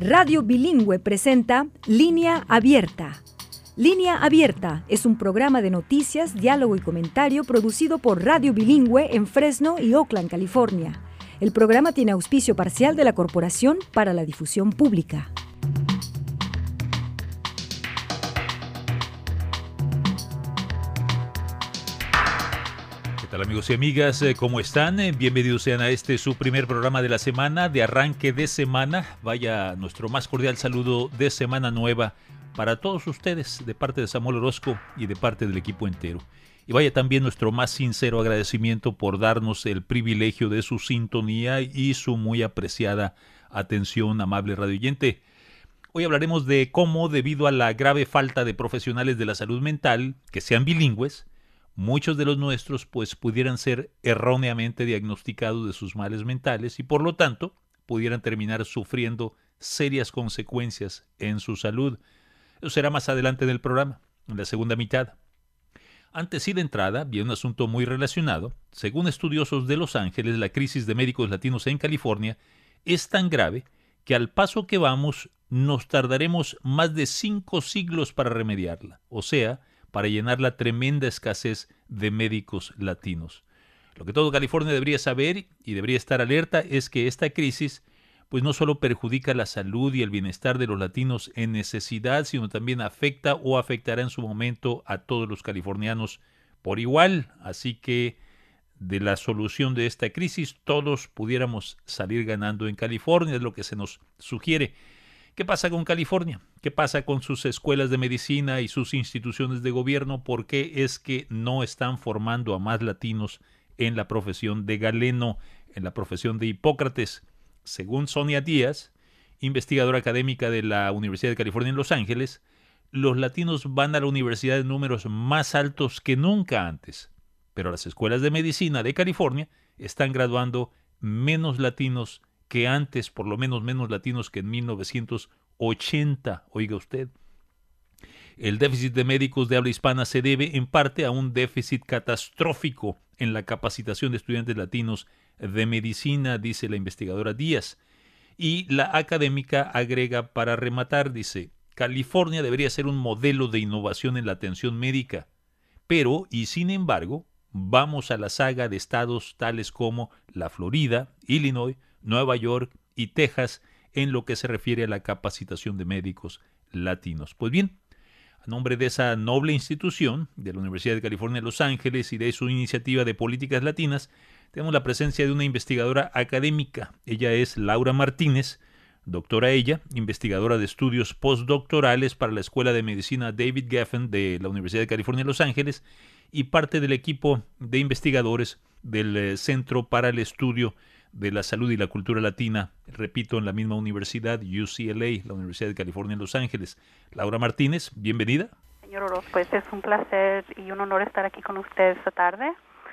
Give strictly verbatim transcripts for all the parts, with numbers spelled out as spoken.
Radio Bilingüe presenta Línea Abierta. Línea Abierta es un programa de noticias, diálogo y comentario producido por Radio Bilingüe en Fresno y Oakland, California. El programa tiene auspicio parcial de la Corporación para la Difusión Pública. ¿Qué tal, amigos y amigas? ¿Cómo están? Bienvenidos sean a este su primer programa de la semana, de arranque de semana. Vaya nuestro más cordial saludo de semana nueva para todos ustedes, de parte de Samuel Orozco y de parte del equipo entero. Y vaya también nuestro más sincero agradecimiento por darnos el privilegio de su sintonía y su muy apreciada atención, amable radioyente. Hoy hablaremos de cómo, debido a la grave falta de profesionales de la salud mental que sean bilingües, muchos de los nuestros pues pudieran ser erróneamente diagnosticados de sus males mentales y por lo tanto pudieran terminar sufriendo serias consecuencias en su salud. Eso será más adelante en el programa, en la segunda mitad. Antes y de entrada, vi un asunto muy relacionado. Según estudiosos de Los Ángeles, la crisis de médicos latinos en California es tan grave que al paso que vamos nos tardaremos más de cinco siglos para remediarla, o sea, para llenar la tremenda escasez de médicos latinos. Lo que todo California debería saber y debería estar alerta es que esta crisis pues no solo perjudica la salud y el bienestar de los latinos en necesidad, sino también afecta o afectará en su momento a todos los californianos por igual. Así que de la solución de esta crisis todos pudiéramos salir ganando en California, es lo que se nos sugiere. ¿Qué pasa con California? ¿Qué pasa con sus escuelas de medicina y sus instituciones de gobierno? ¿Por qué es que no están formando a más latinos en la profesión de Galeno, en la profesión de Hipócrates? Según Sonia Díaz, investigadora académica de la Universidad de California en Los Ángeles, los latinos van a la universidad en números más altos que nunca antes, pero las escuelas de medicina de California están graduando menos latinos que antes, por lo menos menos latinos que en mil novecientos ochenta, oiga usted. El déficit de médicos de habla hispana se debe en parte a un déficit catastrófico en la capacitación de estudiantes latinos de medicina, dice la investigadora Díaz. Y la académica agrega para rematar, dice, California debería ser un modelo de innovación en la atención médica, pero, y sin embargo, vamos a la saga de estados tales como la Florida, Illinois, Nueva York y Texas en lo que se refiere a la capacitación de médicos latinos. Pues bien, a nombre de esa noble institución, de la Universidad de California en Los Ángeles y de su iniciativa de políticas latinas, tenemos la presencia de una investigadora académica. Ella es Laura Martínez, doctora ella, investigadora de estudios postdoctorales para la Escuela de Medicina David Geffen de la Universidad de California en Los Ángeles y parte del equipo de investigadores del eh, Centro para el Estudio de la Salud y la Cultura Latina, repito, en la misma universidad, U C L A, la Universidad de California en Los Ángeles. Laura Martínez, bienvenida. Señor Oroz, pues es un placer y un honor estar aquí con usted esta tarde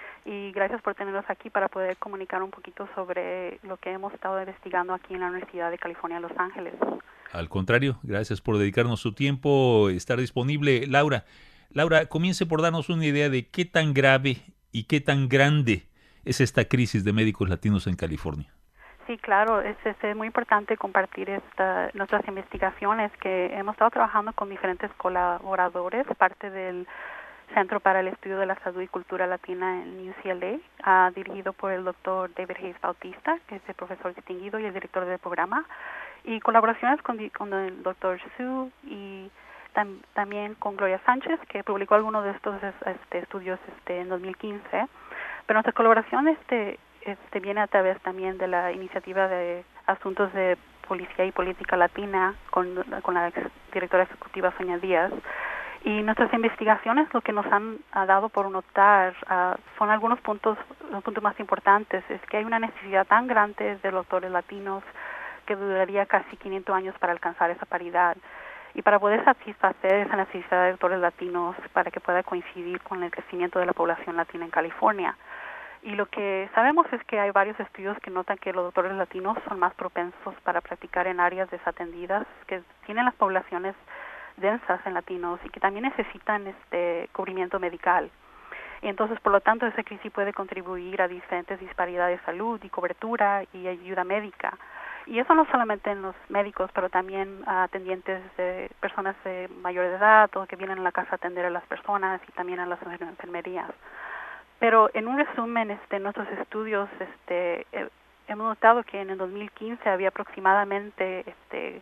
y gracias por tenernos aquí para poder comunicar un poquito sobre lo que hemos estado investigando aquí en la Universidad de California en Los Ángeles. Al contrario, gracias por dedicarnos su tiempo, estar disponible. Laura, Laura, comience por darnos una idea de qué tan grave y qué tan grande es esta crisis de médicos latinos en California. Sí, claro, es, es, es muy importante compartir esta, nuestras investigaciones que hemos estado trabajando con diferentes colaboradores, parte del Centro para el Estudio de la Salud y Cultura Latina en U C L A, uh, dirigido por el doctor David Hayes Bautista, que es el profesor distinguido y el director del programa, y colaboraciones con, con el doctor Su y tam, también con Gloria Sánchez, que publicó algunos de estos este, estudios este, en dos mil quince. Pero nuestra colaboración este, este viene a través también de la iniciativa de asuntos de policía y política latina con, con la ex directora ejecutiva Sonia Díaz. Y nuestras investigaciones lo que nos han ha dado por notar uh, son algunos puntos, los puntos más importantes, es que hay una necesidad tan grande de doctores latinos que duraría casi quinientos años para alcanzar esa paridad. Y para poder satisfacer esa necesidad de doctores latinos para que pueda coincidir con el crecimiento de la población latina en California. Y lo que sabemos es que hay varios estudios que notan que los doctores latinos son más propensos para practicar en áreas desatendidas, que tienen las poblaciones densas en latinos y que también necesitan este cubrimiento medical. Y entonces, por lo tanto, esa crisis puede contribuir a diferentes disparidades de salud y cobertura y ayuda médica. Y eso no solamente en los médicos, pero también a atendientes de personas de mayor edad o que vienen a la casa a atender a las personas y también a las enfermerías. Pero en un resumen, este, en nuestros estudios, este, eh, hemos notado que en el dos mil quince había aproximadamente este,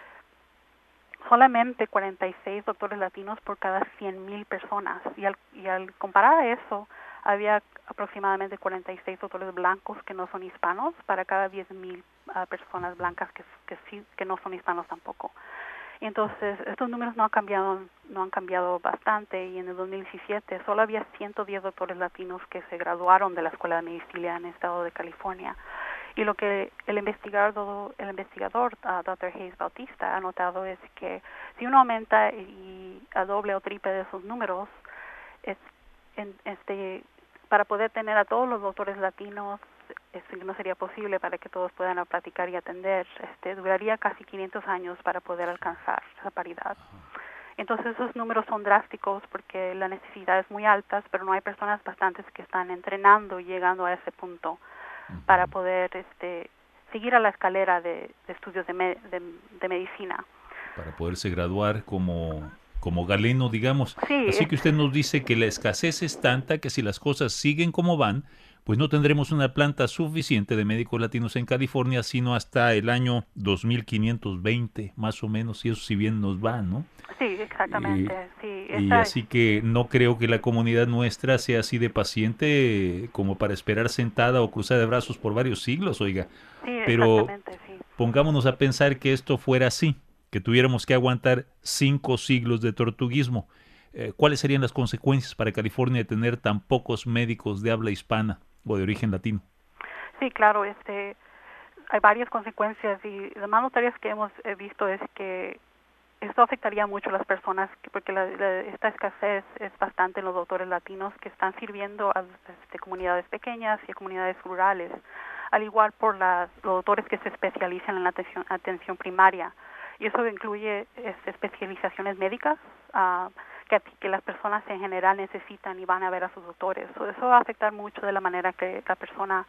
solamente cuarenta y seis doctores latinos por cada cien mil personas. Y al, y al comparar a eso, había aproximadamente cuarenta y seis doctores blancos que no son hispanos para cada diez mil uh, personas blancas que, que, sí, que no son hispanos tampoco. Y entonces, estos números no han cambiado no han cambiado bastante, y en el dos mil diecisiete solo había ciento diez doctores latinos que se graduaron de la Escuela de Medicina en el estado de California. Y lo que el investigador, el investigador uh, doctor Hayes Bautista ha notado es que si uno aumenta y a doble o triple de esos números, es, en, este, para poder tener a todos los doctores latinos, eso no sería posible para que todos puedan practicar y atender. Este, duraría casi quinientos años para poder alcanzar esa paridad. Entonces esos números son drásticos porque la necesidad es muy alta, pero no hay personas bastantes que están entrenando y llegando a ese punto para poder este, seguir a la escalera de, de estudios de, me, de, de medicina. Para poderse graduar como, como galeno, digamos. Sí, Así es, que usted nos dice que la escasez es tanta que si las cosas siguen como van, pues no tendremos una planta suficiente de médicos latinos en California, sino hasta el año dos mil quinientos veinte, más o menos, y eso si bien nos va, ¿no? Sí, exactamente. Sí, y así es. que no creo que la comunidad nuestra sea así de paciente como para esperar sentada o cruzada de brazos por varios siglos, oiga. Sí, Pero exactamente, sí. pongámonos a pensar que esto fuera así, que tuviéramos que aguantar cinco siglos de tortuguismo. Eh, ¿Cuáles serían las consecuencias para California de tener tan pocos médicos de habla hispana o de origen latino? Sí, claro, este, hay varias consecuencias, y las más notorias que hemos visto es que esto afectaría mucho a las personas, porque la, la, esta escasez es bastante en los doctores latinos que están sirviendo a este, comunidades pequeñas y a comunidades rurales, al igual por las, los doctores que se especializan en la atención, atención primaria. Y eso incluye este, especializaciones médicas uh, que, que las personas en general necesitan y van a ver a sus doctores. So, eso va a afectar mucho de la manera que la persona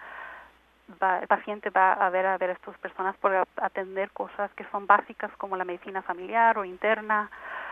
Va, el paciente va a ver a ver a estas personas por atender cosas que son básicas como la medicina familiar o interna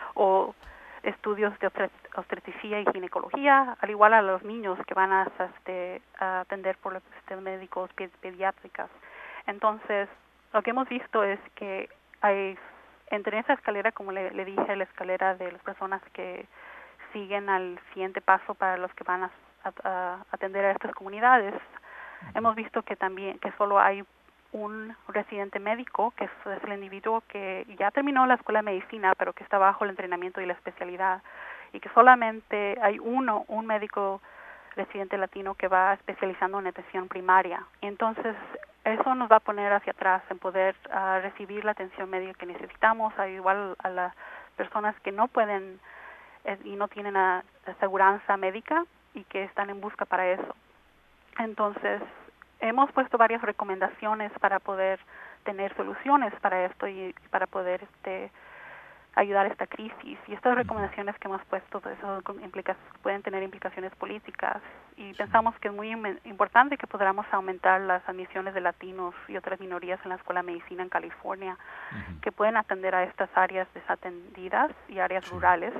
o estudios de obstetricia y ginecología, al igual a los niños que van a, este, a atender por los este, médicos pediátricos. Entonces, lo que hemos visto es que hay entre esa escalera, como le, le dije, la escalera de las personas que siguen al siguiente paso para los que van a, a, a atender a estas comunidades. Hemos visto que también que solo hay un residente médico, que es, es el individuo que ya terminó la escuela de medicina, pero que está bajo el entrenamiento y la especialidad, y que solamente hay uno, un médico residente latino que va especializando en atención primaria. Entonces, eso nos va a poner hacia atrás en poder uh, recibir la atención médica que necesitamos, a igual a las personas que no pueden eh, y no tienen a, aseguranza médica y que están en busca para eso. Entonces, hemos puesto varias recomendaciones para poder tener soluciones para esto y para poder este, ayudar a esta crisis. Y estas recomendaciones que hemos puesto pues, eso implica, pueden tener implicaciones políticas. Y pensamos que es muy importante que podamos aumentar las admisiones de latinos y otras minorías en la Escuela de Medicina en California, uh-huh. que pueden atender a estas áreas desatendidas y áreas sí. rurales.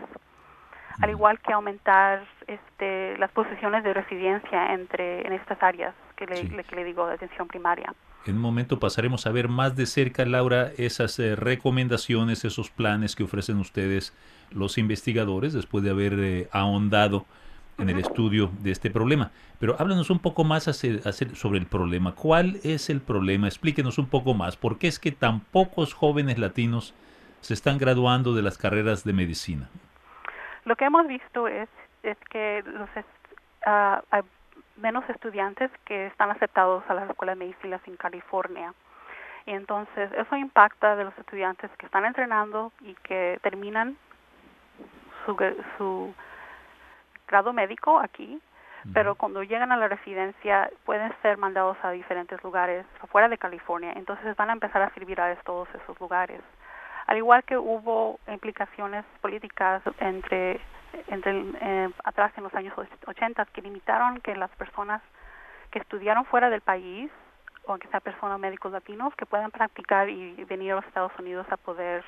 Al igual que aumentar este, las posiciones de residencia entre en estas áreas que le, sí. le, que le digo de atención primaria. En un momento pasaremos a ver más de cerca, Laura, esas eh, recomendaciones, esos planes que ofrecen ustedes los investigadores después de haber eh, ahondado en uh-huh. el estudio de este problema. Pero háblanos un poco más hacer, hacer sobre el problema. ¿Cuál es el problema? Explíquenos un poco más. ¿Por qué es que tan pocos jóvenes latinos se están graduando de las carreras de medicina? Lo que hemos visto es, es que los uh, hay menos estudiantes que están aceptados a las escuelas de medicina en California. Y entonces eso impacta de los estudiantes que están entrenando y que terminan su, su grado médico aquí, uh-huh. pero cuando llegan a la residencia pueden ser mandados a diferentes lugares afuera de California. Entonces van a empezar a servir a todos esos lugares. Al igual que hubo implicaciones políticas entre, entre eh, atrás en los años ochenta que limitaron que las personas que estudiaron fuera del país o que sea personas, médicos latinos, que puedan practicar y venir a los Estados Unidos a poder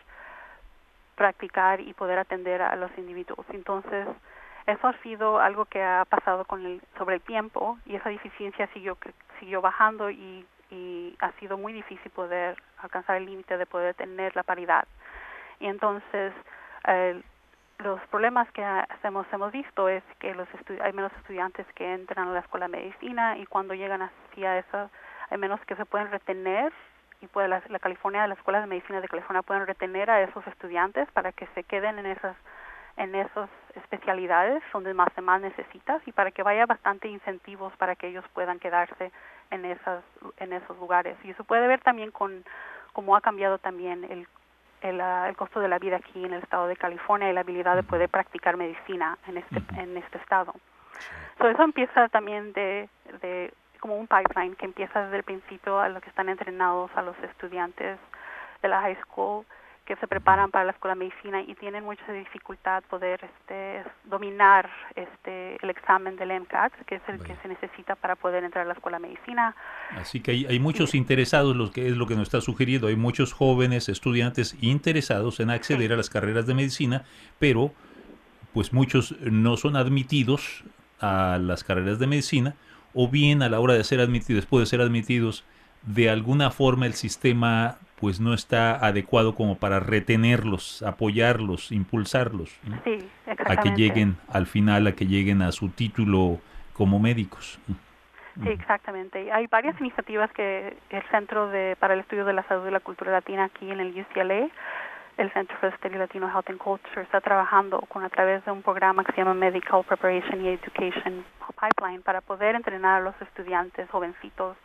practicar y poder atender a los individuos. Entonces, eso ha sido algo que ha pasado con el, sobre el tiempo, y esa deficiencia siguió, siguió bajando y, y ha sido muy difícil poder alcanzar el límite de poder tener la paridad. Y entonces, eh, los problemas que hemos, hemos visto es que los hay menos estudiantes que entran a la escuela de medicina, y cuando llegan hacia eso, hay menos que se pueden retener, y puede la, la California, las escuelas de medicina de California pueden retener a esos estudiantes para que se queden en esas en esas especialidades donde más se más necesitas, y para que vaya bastante incentivos para que ellos puedan quedarse en esas en esos lugares. Y se puede ver también con cómo ha cambiado también el el, uh, el costo de la vida aquí en el estado de California y la habilidad de poder practicar medicina en este en este estado. So, eso empieza también de de como un pipeline que empieza desde el principio, a los que están entrenados, a los estudiantes de la high school que se preparan para la escuela de medicina y tienen mucha dificultad poder este dominar este el examen del M C A T, que es el Vaya. que se necesita para poder entrar a la escuela de medicina. Así que hay, hay muchos interesados, lo que es lo que nos está sugiriendo, hay muchos jóvenes estudiantes interesados en acceder sí. a las carreras de medicina, pero pues muchos no son admitidos a las carreras de medicina, o bien a la hora de ser admitidos, después de ser admitidos, de alguna forma el sistema pues no está adecuado como para retenerlos, apoyarlos, impulsarlos, ¿no? Sí, a que lleguen al final, a que lleguen a su título como médicos. Sí, exactamente. Hay varias iniciativas que el Centro de, para el Estudio de la Salud y la Cultura Latina aquí en el U C L A, el Center for Study Latino Health and Culture, está trabajando con a través de un programa que se llama Medical Preparation y Education Pipeline para poder entrenar a los estudiantes jovencitos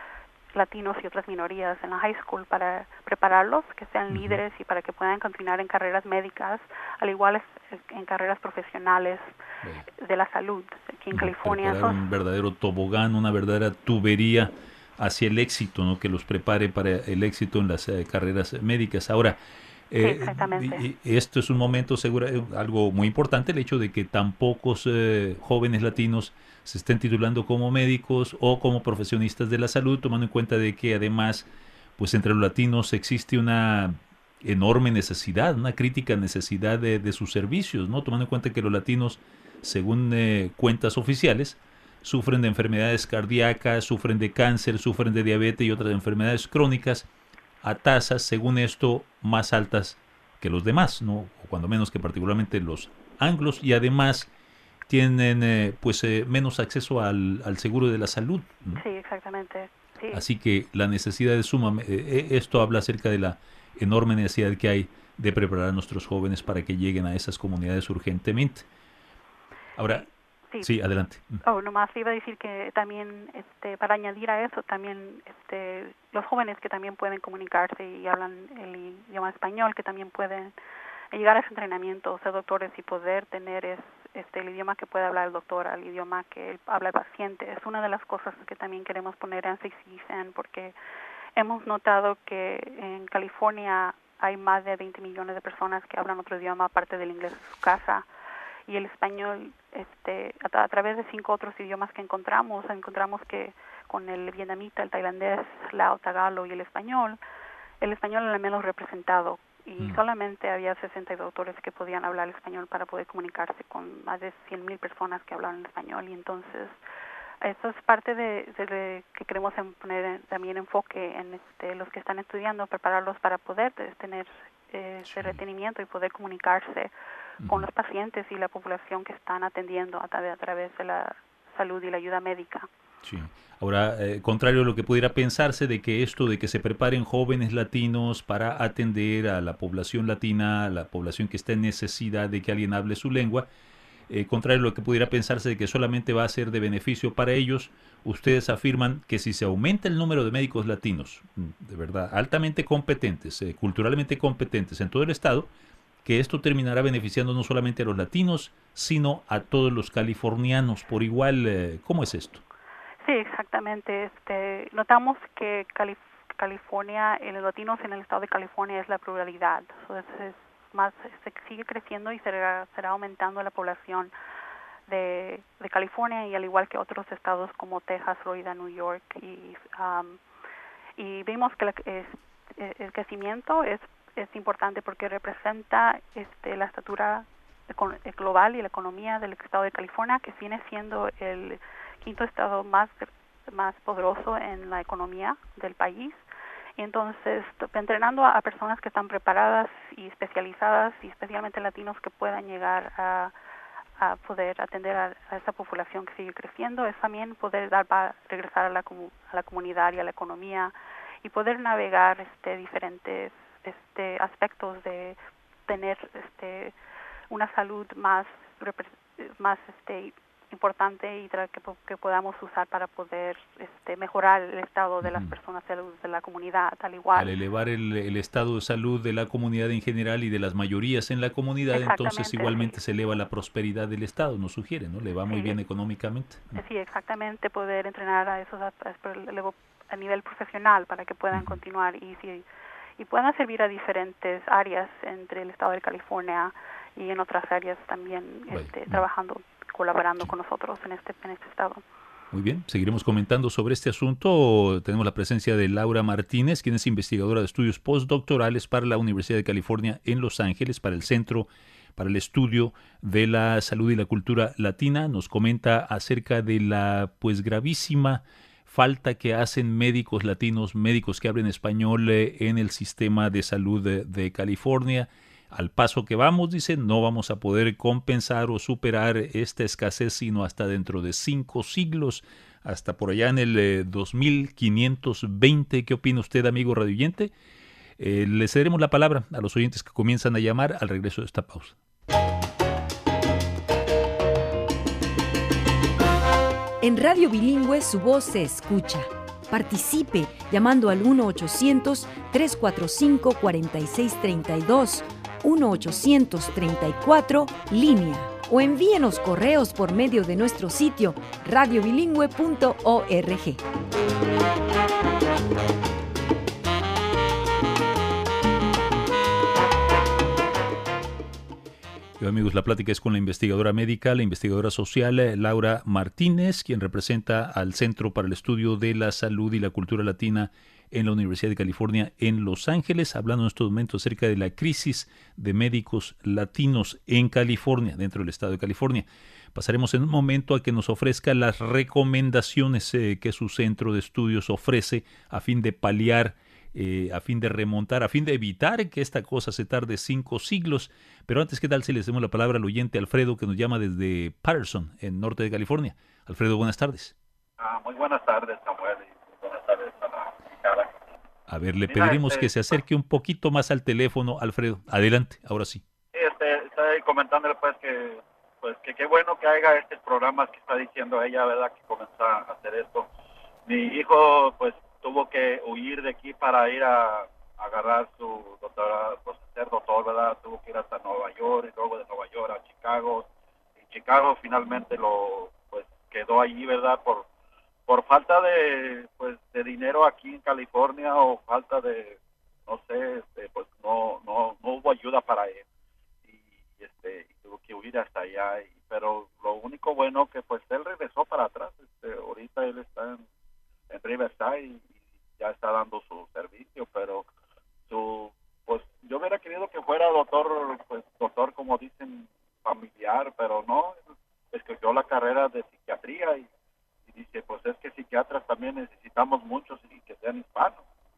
latinos y otras minorías en la high school para prepararlos, que sean uh-huh. líderes y para que puedan continuar en carreras médicas, al igual en carreras profesionales uh-huh. de la salud aquí en uh-huh. California. Preparar un verdadero tobogán, una verdadera tubería hacia el éxito, ¿no? Que los prepare para el éxito en las eh, carreras médicas. Ahora, sí, exactamente. Eh, esto es un momento seguro, algo muy importante, el hecho de que tan pocos eh, jóvenes latinos se estén titulando como médicos o como profesionistas de la salud, tomando en cuenta de que además, pues entre los latinos existe una enorme necesidad, una crítica necesidad de, de sus servicios, ¿no? Tomando en cuenta que los latinos, según eh, cuentas oficiales, sufren de enfermedades cardíacas, sufren de cáncer, sufren de diabetes y otras enfermedades crónicas a tasas, según esto, más altas que los demás, ¿no? O cuando menos que particularmente los anglos, y además tienen eh, pues eh, menos acceso al, al seguro de la salud, ¿no? Sí, exactamente. Sí. Así que la necesidad es suma, eh, esto habla acerca de la enorme necesidad que hay de preparar a nuestros jóvenes para que lleguen a esas comunidades urgentemente. Ahora, sí, sí adelante. Oh, nomás iba a decir que también, este, para añadir a eso, también este, los jóvenes que también pueden comunicarse y hablan el idioma español, que también pueden llegar a ese entrenamiento, ser doctores y poder tener es, este, el idioma que puede hablar el doctor, el idioma que habla el paciente. Es una de las cosas que también queremos poner énfasis en, porque hemos notado que en California hay más de veinte millones de personas que hablan otro idioma aparte del inglés en su casa, y el español, este, a, a través de cinco otros idiomas que encontramos, encontramos que con el vietnamita, el tailandés, lao, tagalo y el español, el español era el menos representado, y mm. solamente había sesenta doctores que podían hablar el español para poder comunicarse con más de cien mil personas que hablaban español. Y entonces eso es parte de, de, de que queremos poner en, también enfoque en este, los que están estudiando, prepararlos para poder tener eh, ese sí. retenimiento y poder comunicarse uh-huh. con los pacientes y la población que están atendiendo a, a través de la salud y la ayuda médica. Sí. Ahora, eh, contrario a lo que pudiera pensarse de que esto de que se preparen jóvenes latinos para atender a la población latina, a la población que está en necesidad de que alguien hable su lengua, eh, contrario a lo que pudiera pensarse de que solamente va a ser de beneficio para ellos, ustedes afirman que si se aumenta el número de médicos latinos, de verdad, altamente competentes, eh, culturalmente competentes en todo el estado, que esto terminará beneficiando no solamente a los latinos, sino a todos los californianos por igual. Eh, ¿Cómo es esto? Sí, exactamente. Este, notamos que Calif- California, en los latinos en el estado de California es la pluralidad. Entonces es más, se sigue creciendo y será, será aumentando la población de, de California, y al igual que otros estados como Texas, Florida, New York y um, Y vimos que la, es, el crecimiento es, es importante porque representa este, la estatura global y la economía del estado de California, que viene siendo el quinto estado más, más poderoso en la economía del país. Y entonces, entrenando a, a personas que están preparadas y especializadas, y especialmente latinos que puedan llegar a, a poder atender a, a esa población que sigue creciendo, es también poder dar para regresar a la, a la comunidad y a la economía y poder navegar este, diferentes este, aspectos de tener este, una salud más, más este, importante y que, que podamos usar para poder este, mejorar el estado de las personas de la, de la comunidad, al igual. Al elevar el, el estado de salud de la comunidad en general y de las mayorías en la comunidad, entonces igualmente sí. se eleva la prosperidad del estado, nos sugiere, ¿no? Le va muy sí. bien económicamente. Sí, exactamente, poder entrenar a esos a, a nivel profesional para que puedan uh-huh. continuar y, sí, y puedan servir a diferentes áreas entre el estado de California y en otras áreas también este, bueno. trabajando, colaborando sí. con nosotros en este, en este estado. Muy bien, seguiremos comentando sobre este asunto. Tenemos la presencia de Laura Martínez, quien es investigadora de estudios postdoctorales para la Universidad de California en Los Ángeles, para el Centro para el Estudio de la Salud y la Cultura Latina. Nos comenta acerca de la pues gravísima falta que hacen médicos latinos, médicos que hablen español eh, en el sistema de salud de, de California. Al paso que vamos, dice, no vamos a poder compensar o superar esta escasez sino hasta dentro de cinco siglos, hasta por allá en el eh, dos mil quinientos veinte. ¿Qué opina usted, amigo radioyente? Eh, le cederemos la palabra a los oyentes que comienzan a llamar al regreso de esta pausa. En Radio Bilingüe su voz se escucha. Participe llamando al uno ochocientos, tres cuatro cinco, cuatro seis tres dos, uno ochocientos treinta y cuatro, línea, o envíenos correos por medio de nuestro sitio radio bilingüe punto org. Yo, amigos, la plática es con la investigadora médica, la investigadora social Laura Martínez, quien representa al Centro para el Estudio de la Salud y la Cultura Latina en la Universidad de California en Los Ángeles, hablando en estos momentos acerca de la crisis de médicos latinos en California, dentro del estado de California. Pasaremos en un momento a que nos ofrezca las recomendaciones eh, que su centro de estudios ofrece a fin de paliar, eh, a fin de remontar, a fin de evitar que esta cosa se tarde cinco siglos. Pero antes, ¿qué tal si le hacemos la palabra al oyente Alfredo, que nos llama desde Patterson, en norte de California? Alfredo, buenas tardes. Ah, muy buenas tardes, Samuel, y buenas tardes a la invitada. A ver, le Mira, pediremos este, que se acerque un poquito más al teléfono, Alfredo. Adelante, ahora sí. Este, estoy comentándole pues que pues que qué bueno que haya estos programas que está diciendo ella, ¿verdad? Que comenzó a hacer esto. Mi hijo pues tuvo que huir de aquí para ir a, a agarrar su doctorado, pues ser doctor, ¿verdad? Tuvo que ir hasta Nueva York y luego de Nueva York a Chicago. Y Chicago finalmente lo pues quedó allí, ¿verdad? Por por falta de pues de dinero aquí en California o falta de no sé, este, pues no no no hubo ayuda para él. Y este y tuvo que huir hasta allá, y, pero lo único bueno que pues él regresó para atrás. Este, ahorita él está en, en Riverside y, y ya está dando su servicio, pero su pues yo hubiera querido que fuera doctor, pues doctor como dicen familiar, pero no, escogió la carrera de psiquiatría y, y dice pues es que psiquiatras también necesitamos muchos y que sean hispanos.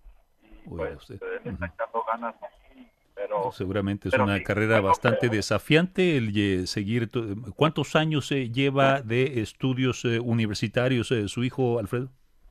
Y Uy, pues usted. él está echando ganas aquí, pero seguramente es pero una sí, carrera bueno, bastante pero, desafiante el eh, seguir. To- ¿Cuántos años eh, lleva de estudios eh, universitarios eh, su hijo, Alfredo?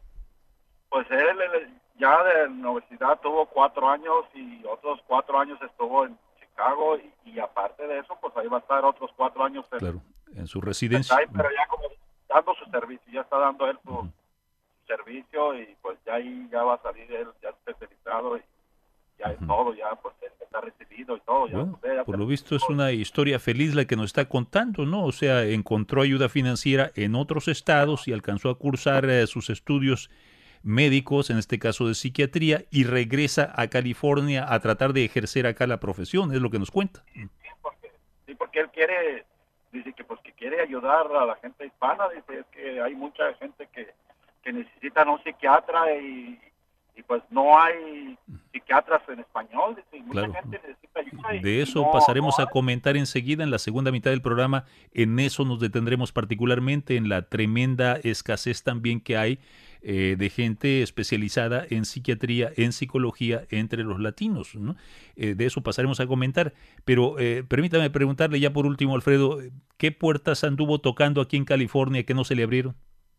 Pues él, él ya de la universidad tuvo cuatro años y otros cuatro años estuvo en Chicago y, y aparte de eso, pues ahí va a estar otros cuatro años en, Claro, en su residencia. ahí, pero ya como dando su servicio, ya está dando él su, Uh-huh. su servicio y pues ya ahí ya va a salir él ya especializado y ya es Uh-huh. todo, ya pues él está recibido y todo. Ya, Bueno, pues, ya por se- lo visto es una historia feliz la que nos está contando, ¿no? O sea, encontró ayuda financiera en otros estados y alcanzó a cursar eh, sus estudios médicos, en este caso de psiquiatría, y regresa a California a tratar de ejercer acá la profesión, es lo que nos cuenta. Sí, porque, sí, porque él quiere, dice que pues que quiere ayudar a la gente hispana, dice es que hay mucha gente que, que necesitan un psiquiatra y, y pues no hay psiquiatras en español, dice, y mucha Claro. gente necesita ayuda. y- De y eso no- pasaremos no a comentar enseguida en la segunda mitad del programa. En eso nos detendremos particularmente, en la tremenda escasez también que hay eh, de gente especializada en psiquiatría, en psicología entre los latinos, ¿no? Eh, de eso pasaremos a comentar. Pero eh, permítame preguntarle ya por último, Alfredo, ¿qué puertas anduvo tocando aquí en California que no se le abrieron?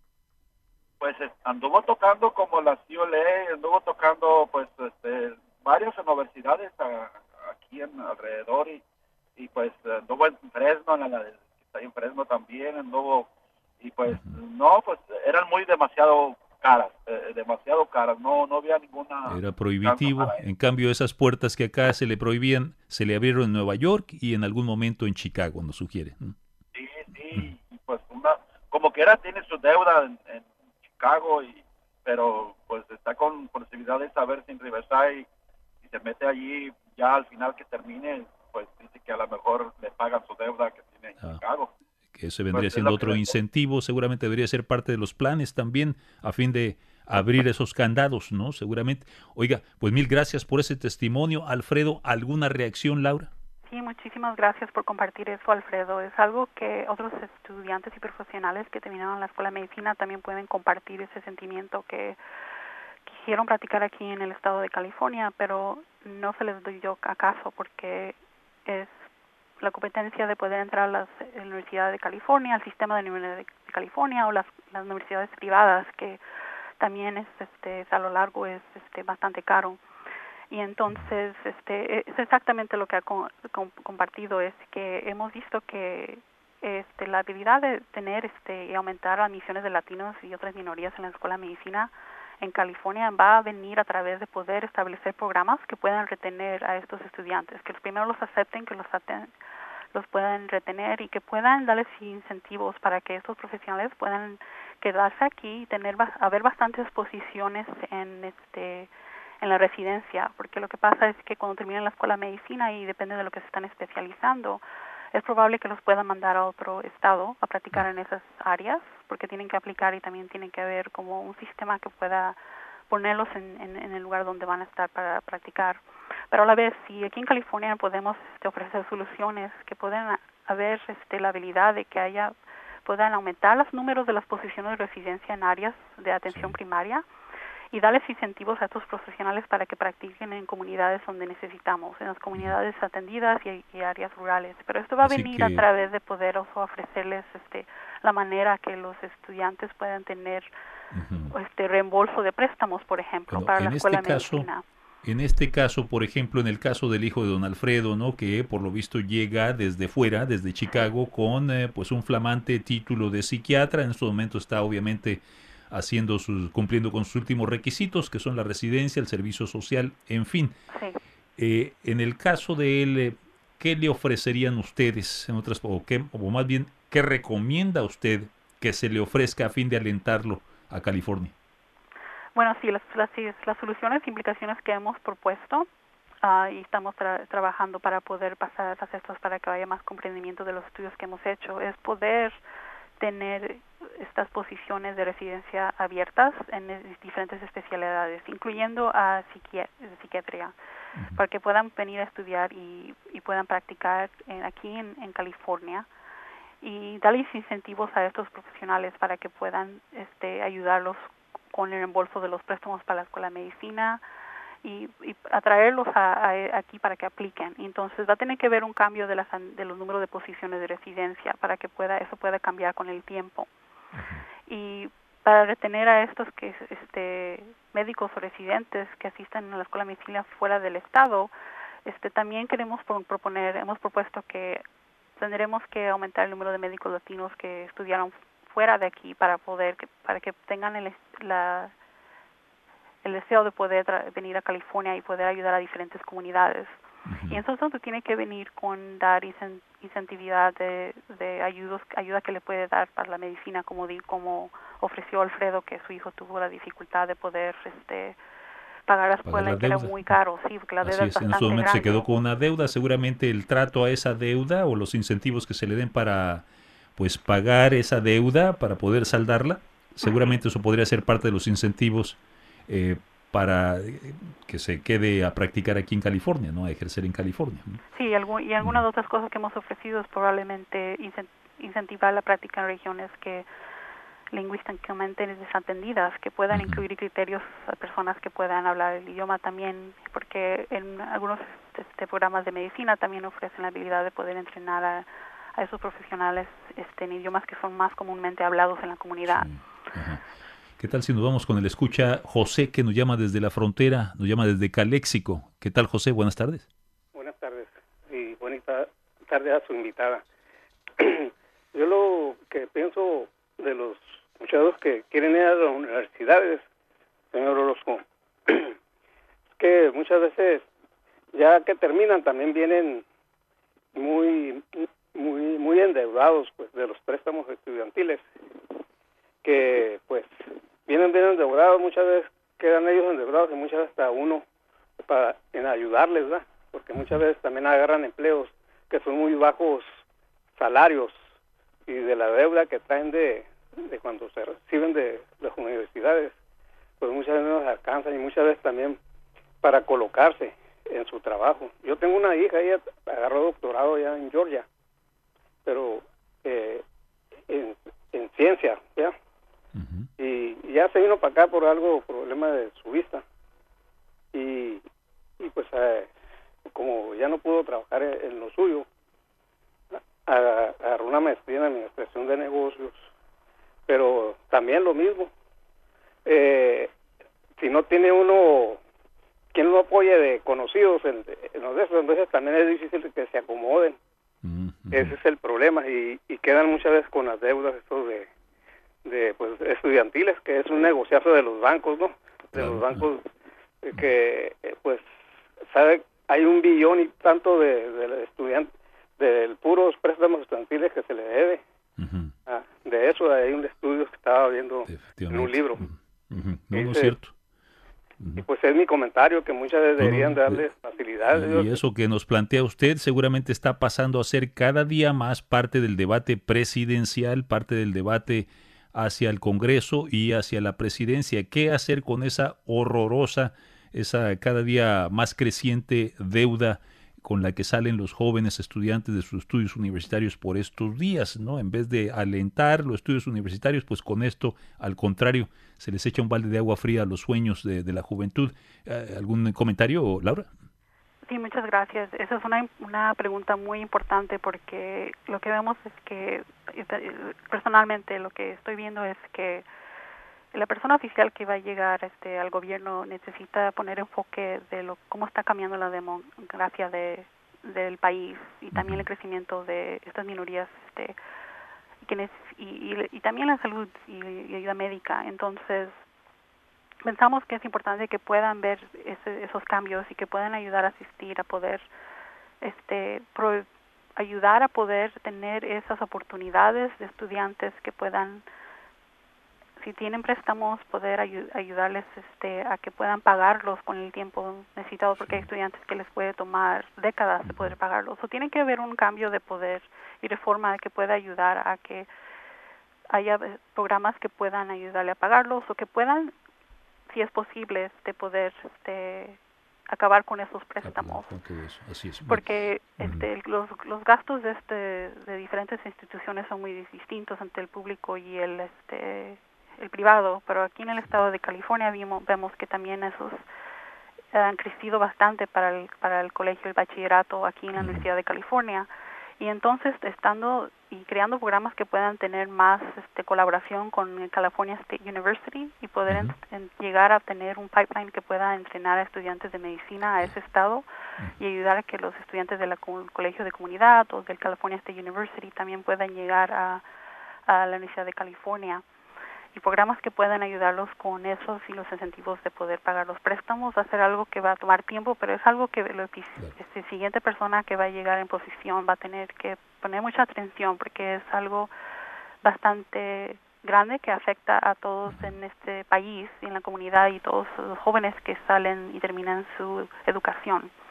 Pues eh, anduvo tocando como la C U L A, anduvo tocando pues este, varias universidades a- aquí en alrededor y, y pues anduvo en Fresno, en la de- que está ahí en Fresno también, anduvo y pues no, pues eran muy demasiado caras, eh, demasiado caras, no no había ninguna Era prohibitivo. En cambio, esas puertas que acá se le prohibían, se le abrieron en Nueva York y en algún momento en Chicago, nos sugiere. ¿No? Sí, sí, y pues una, como que era, tiene su deuda en, en Chicago, y pero pues está con posibilidad de saber sin Riverside y se mete allí ya al final que termine, pues dice que a lo mejor le pagan su deuda que tiene en Ah. Chicago. Que ese vendría Pues es siendo lo que otro le- incentivo, seguramente debería ser parte de los planes también, a fin de abrir esos candados, ¿no? Seguramente. Oiga, pues mil gracias por ese testimonio. Alfredo, ¿alguna reacción, Laura? Sí, muchísimas gracias por compartir eso, Alfredo. Es algo que otros estudiantes y profesionales que terminaron la escuela de medicina también pueden compartir, ese sentimiento que quisieron practicar aquí en el estado de California, pero no se les dio acaso porque es la competencia de poder entrar a las a la Universidad de California, al sistema de la Universidad de California o las, las universidades privadas, que también es, este, a lo largo es este, bastante caro. Y entonces este es exactamente lo que ha co- com- compartido, es que hemos visto que este la habilidad de tener este y aumentar las admisiones de latinos y otras minorías en la escuela de medicina en California va a venir a través de poder establecer programas que puedan retener a estos estudiantes, que los primero los acepten, que los aten- los puedan retener y que puedan darles incentivos para que estos profesionales puedan quedarse aquí y tener ba- haber bastantes posiciones en este en la residencia, porque lo que pasa es que cuando terminan la escuela de medicina y depende de lo que se están especializando, es probable que los puedan mandar a otro estado a practicar en esas áreas, porque tienen que aplicar y también tienen que haber como un sistema que pueda ponerlos en, en, en el lugar donde van a estar para practicar. Pero a la vez, si aquí en California podemos este, ofrecer soluciones que puedan haber este, la habilidad de que haya puedan aumentar los números de las posiciones de residencia en áreas de atención Sí. primaria, y darles incentivos a estos profesionales para que practiquen en comunidades donde necesitamos, en las comunidades atendidas y, y áreas rurales. Pero esto va a Así venir que- a través de poder oso ofrecerles este la manera que los estudiantes puedan tener Ujú. este reembolso de préstamos, por ejemplo, Bueno, para en la escuela este de caso, medicina. En este caso, por ejemplo, en el caso del hijo de don Alfredo, ¿no? Que por lo visto llega desde fuera, desde Chicago, con eh, pues un flamante título de psiquiatra. En este momento está obviamente haciendo sus, cumpliendo con sus últimos requisitos, que son la residencia, el servicio social, en fin. Sí. Eh, en el caso de él, eh, ¿qué le ofrecerían ustedes, en otras, o, qué, o más bien, qué recomienda usted que se le ofrezca a fin de alentarlo a California? Bueno, sí, las, las, las soluciones e implicaciones que hemos propuesto uh, y estamos tra trabajando para poder pasar a estos para que haya más comprendimiento de los estudios que hemos hecho, es poder tener estas posiciones de residencia abiertas en diferentes especialidades, incluyendo a psiqui psiquiatría, uh-huh. para que puedan venir a estudiar y, y puedan practicar en, aquí en, en California, y darles incentivos a estos profesionales para que puedan este, ayudarlos con el reembolso de los préstamos para la escuela de medicina y, y atraerlos a, a, aquí para que apliquen. Entonces va a tener que haber un cambio de, las, de los números de posiciones de residencia para que pueda eso pueda cambiar con el tiempo. Uh-huh. Y para retener a estos que este médicos o residentes que asistan a la escuela de medicina fuera del estado, este también queremos proponer, hemos propuesto que tendremos que aumentar el número de médicos latinos que estudiaron fuera de aquí para poder para que tengan el la el deseo de poder venir a California y poder ayudar a diferentes comunidades. Uh-huh. Y entonces tiene que venir con dar incentividad de, de ayudos, ayuda que le puede dar para la medicina, como di, como ofreció Alfredo, que su hijo tuvo la dificultad de poder este pagar la escuela, la que era muy caro, sí, porque la Así deuda es, es bastante en este momento grande. Se quedó con una deuda, seguramente el trato a esa deuda o los incentivos que se le den para pues pagar esa deuda para poder saldarla, seguramente eso podría ser parte de los incentivos eh, para que se quede a practicar aquí en California, ¿no? A ejercer en California, ¿no? Sí, algún, y algunas uh-huh. otras cosas que hemos ofrecido es probablemente incentivar la práctica en regiones que lingüísticamente desatendidas, que puedan uh-huh. incluir criterios a personas que puedan hablar el idioma también, porque en algunos este, programas de medicina también ofrecen la habilidad de poder entrenar a, a esos profesionales este, en idiomas que son más comúnmente hablados en la comunidad. Sí. Uh-huh. ¿Qué tal si nos vamos con el escucha José, que nos llama desde la frontera, nos llama desde Caléxico? ¿Qué tal, José? Buenas tardes. Buenas tardes y bonita tarde a su invitada. Yo lo que pienso de los muchachos que quieren ir a las universidades, señor Orozco, es que muchas veces ya que terminan también vienen muy muy muy endeudados pues de los préstamos estudiantiles, que pues vienen bien endeudados, muchas veces quedan ellos endeudados y muchas veces hasta uno para en ayudarles, ¿verdad? Porque muchas veces también agarran empleos que son muy bajos salarios y de la deuda que traen de de cuando se reciben de las universidades, pues muchas veces no les alcanzan y muchas veces también para colocarse en su trabajo. Yo tengo una hija, ella agarró doctorado ya en Georgia, pero eh, en, en ciencia, ¿ya? Uh-huh. Y ya se vino para acá por algo, problema de su vista. Y, y pues eh, como ya no pudo trabajar en, en lo suyo, agarró una maestría en administración de negocios. Pero también lo mismo, eh, si no tiene uno quien lo apoye de conocidos en, en los de esos, entonces también es difícil que se acomoden. Uh-huh. Ese es el problema y, y quedan muchas veces con las deudas estos de, de pues estudiantiles, que es un negociazo de los bancos, ¿no? De claro. los bancos eh, que eh, pues sabe hay un billón y tanto de, de estudiantes, del puros préstamos estudiantiles que se le debe. Uh-huh. Ah, de eso hay un estudio que estaba viendo en un libro. Uh-huh. Uh-huh. No, no es cierto. Uh-huh. Y pues es mi comentario, que muchas veces no, deberían no, darles eh, facilidades. Y eso que nos plantea usted seguramente está pasando a ser cada día más parte del debate presidencial, parte del debate hacia el Congreso y hacia la presidencia. ¿Qué hacer con esa horrorosa, esa cada día más creciente deuda con la que salen los jóvenes estudiantes de sus estudios universitarios por estos días, ¿no? En vez de alentar los estudios universitarios, pues con esto, al contrario, se les echa un balde de agua fría a los sueños de, de la juventud. Eh, ¿Algún comentario, Laura? Sí, muchas gracias. Esa es una, una pregunta muy importante porque lo que vemos es que, personalmente, lo que estoy viendo es que la persona oficial que va a llegar este, al gobierno necesita poner enfoque de lo cómo está cambiando la demografía de, del país y también el crecimiento de estas minorías este, quienes, y, y, y también la salud y, y ayuda médica. Entonces, pensamos que es importante que puedan ver ese, esos cambios y que puedan ayudar a asistir a poder este, pro, ayudar a poder tener esas oportunidades de estudiantes que puedan, si tienen préstamos, poder ayu- ayudarles este, a que puedan pagarlos con el tiempo necesitado, porque hay estudiantes que les puede tomar décadas de poder pagarlos. O tiene que haber un cambio de poder y de forma que pueda ayudar a que haya programas que puedan ayudarle a pagarlos o que puedan, si es posible, de poder este, acabar con esos préstamos. Así es. Porque este, uh-huh. los, los gastos de, este, de diferentes instituciones son muy distintos entre el público y el... este el privado, pero aquí en el estado de California vimos, vemos que también esos eh, han crecido bastante para el, para el colegio, el bachillerato aquí en la uh-huh. Universidad de California, y entonces estando y creando programas que puedan tener más este, colaboración con el California State University y poder uh-huh. en, en llegar a tener un pipeline que pueda entrenar a estudiantes de medicina a ese estado uh-huh. y ayudar a que los estudiantes del colegio de comunidad o del California State University también puedan llegar a, a la Universidad de California. Y programas que puedan ayudarlos con esos y los incentivos de poder pagar los préstamos, hacer algo que va a tomar tiempo, pero es algo que la este, siguiente persona que va a llegar en posición va a tener que poner mucha atención porque es algo bastante grande que afecta a todos en este país, en la comunidad y todos los jóvenes que salen y terminan su educación.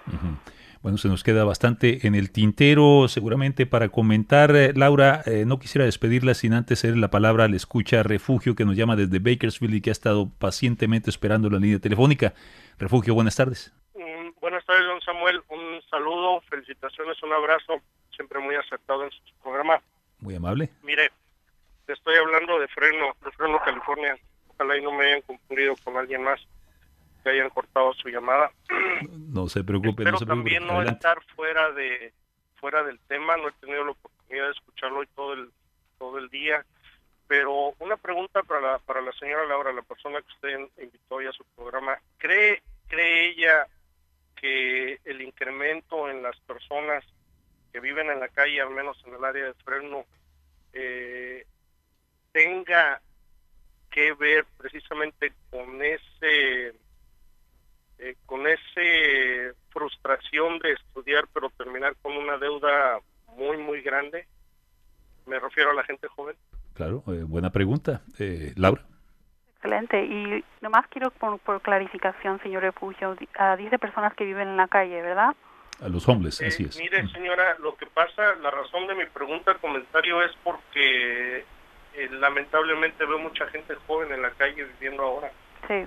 Uh-huh. Bueno, se nos queda bastante en el tintero seguramente para comentar. Eh, Laura, eh, no quisiera despedirla sin antes ceder la palabra al escucha Refugio, que nos llama desde Bakersfield y que ha estado pacientemente esperando la línea telefónica. Refugio, buenas tardes. Mm, buenas tardes, don Samuel. Un saludo, felicitaciones, un abrazo. Siempre muy acertado en su programa. Muy amable. Mire, te estoy hablando de Fresno, de Fresno, California. Ojalá y no me hayan confundido con alguien más, que hayan cortado su llamada. No se preocupe. Espero no se preocupe. también no Adelante. estar fuera de fuera del tema. No he tenido la oportunidad de escucharlo hoy todo el todo el día. Pero una pregunta para la para la señora Laura, la persona que usted invitó hoy a su programa. ¿Cree cree ella que el incremento en las personas que viven en la calle, al menos en el área de Fresno, eh, tenga que ver precisamente con ese eh, con ese frustración de estudiar pero terminar con una deuda muy muy grande? Me refiero a la gente joven. Claro, eh, buena pregunta. Eh, Laura. Excelente. Y nomás quiero por, por clarificación, señor Refugio, uh, dice personas que viven en la calle, ¿verdad? A los hombres, Eh, así es. mire, señora, lo que pasa, la razón de mi pregunta, comentario es porque eh, lamentablemente veo mucha gente joven en la calle viviendo ahora. Sí.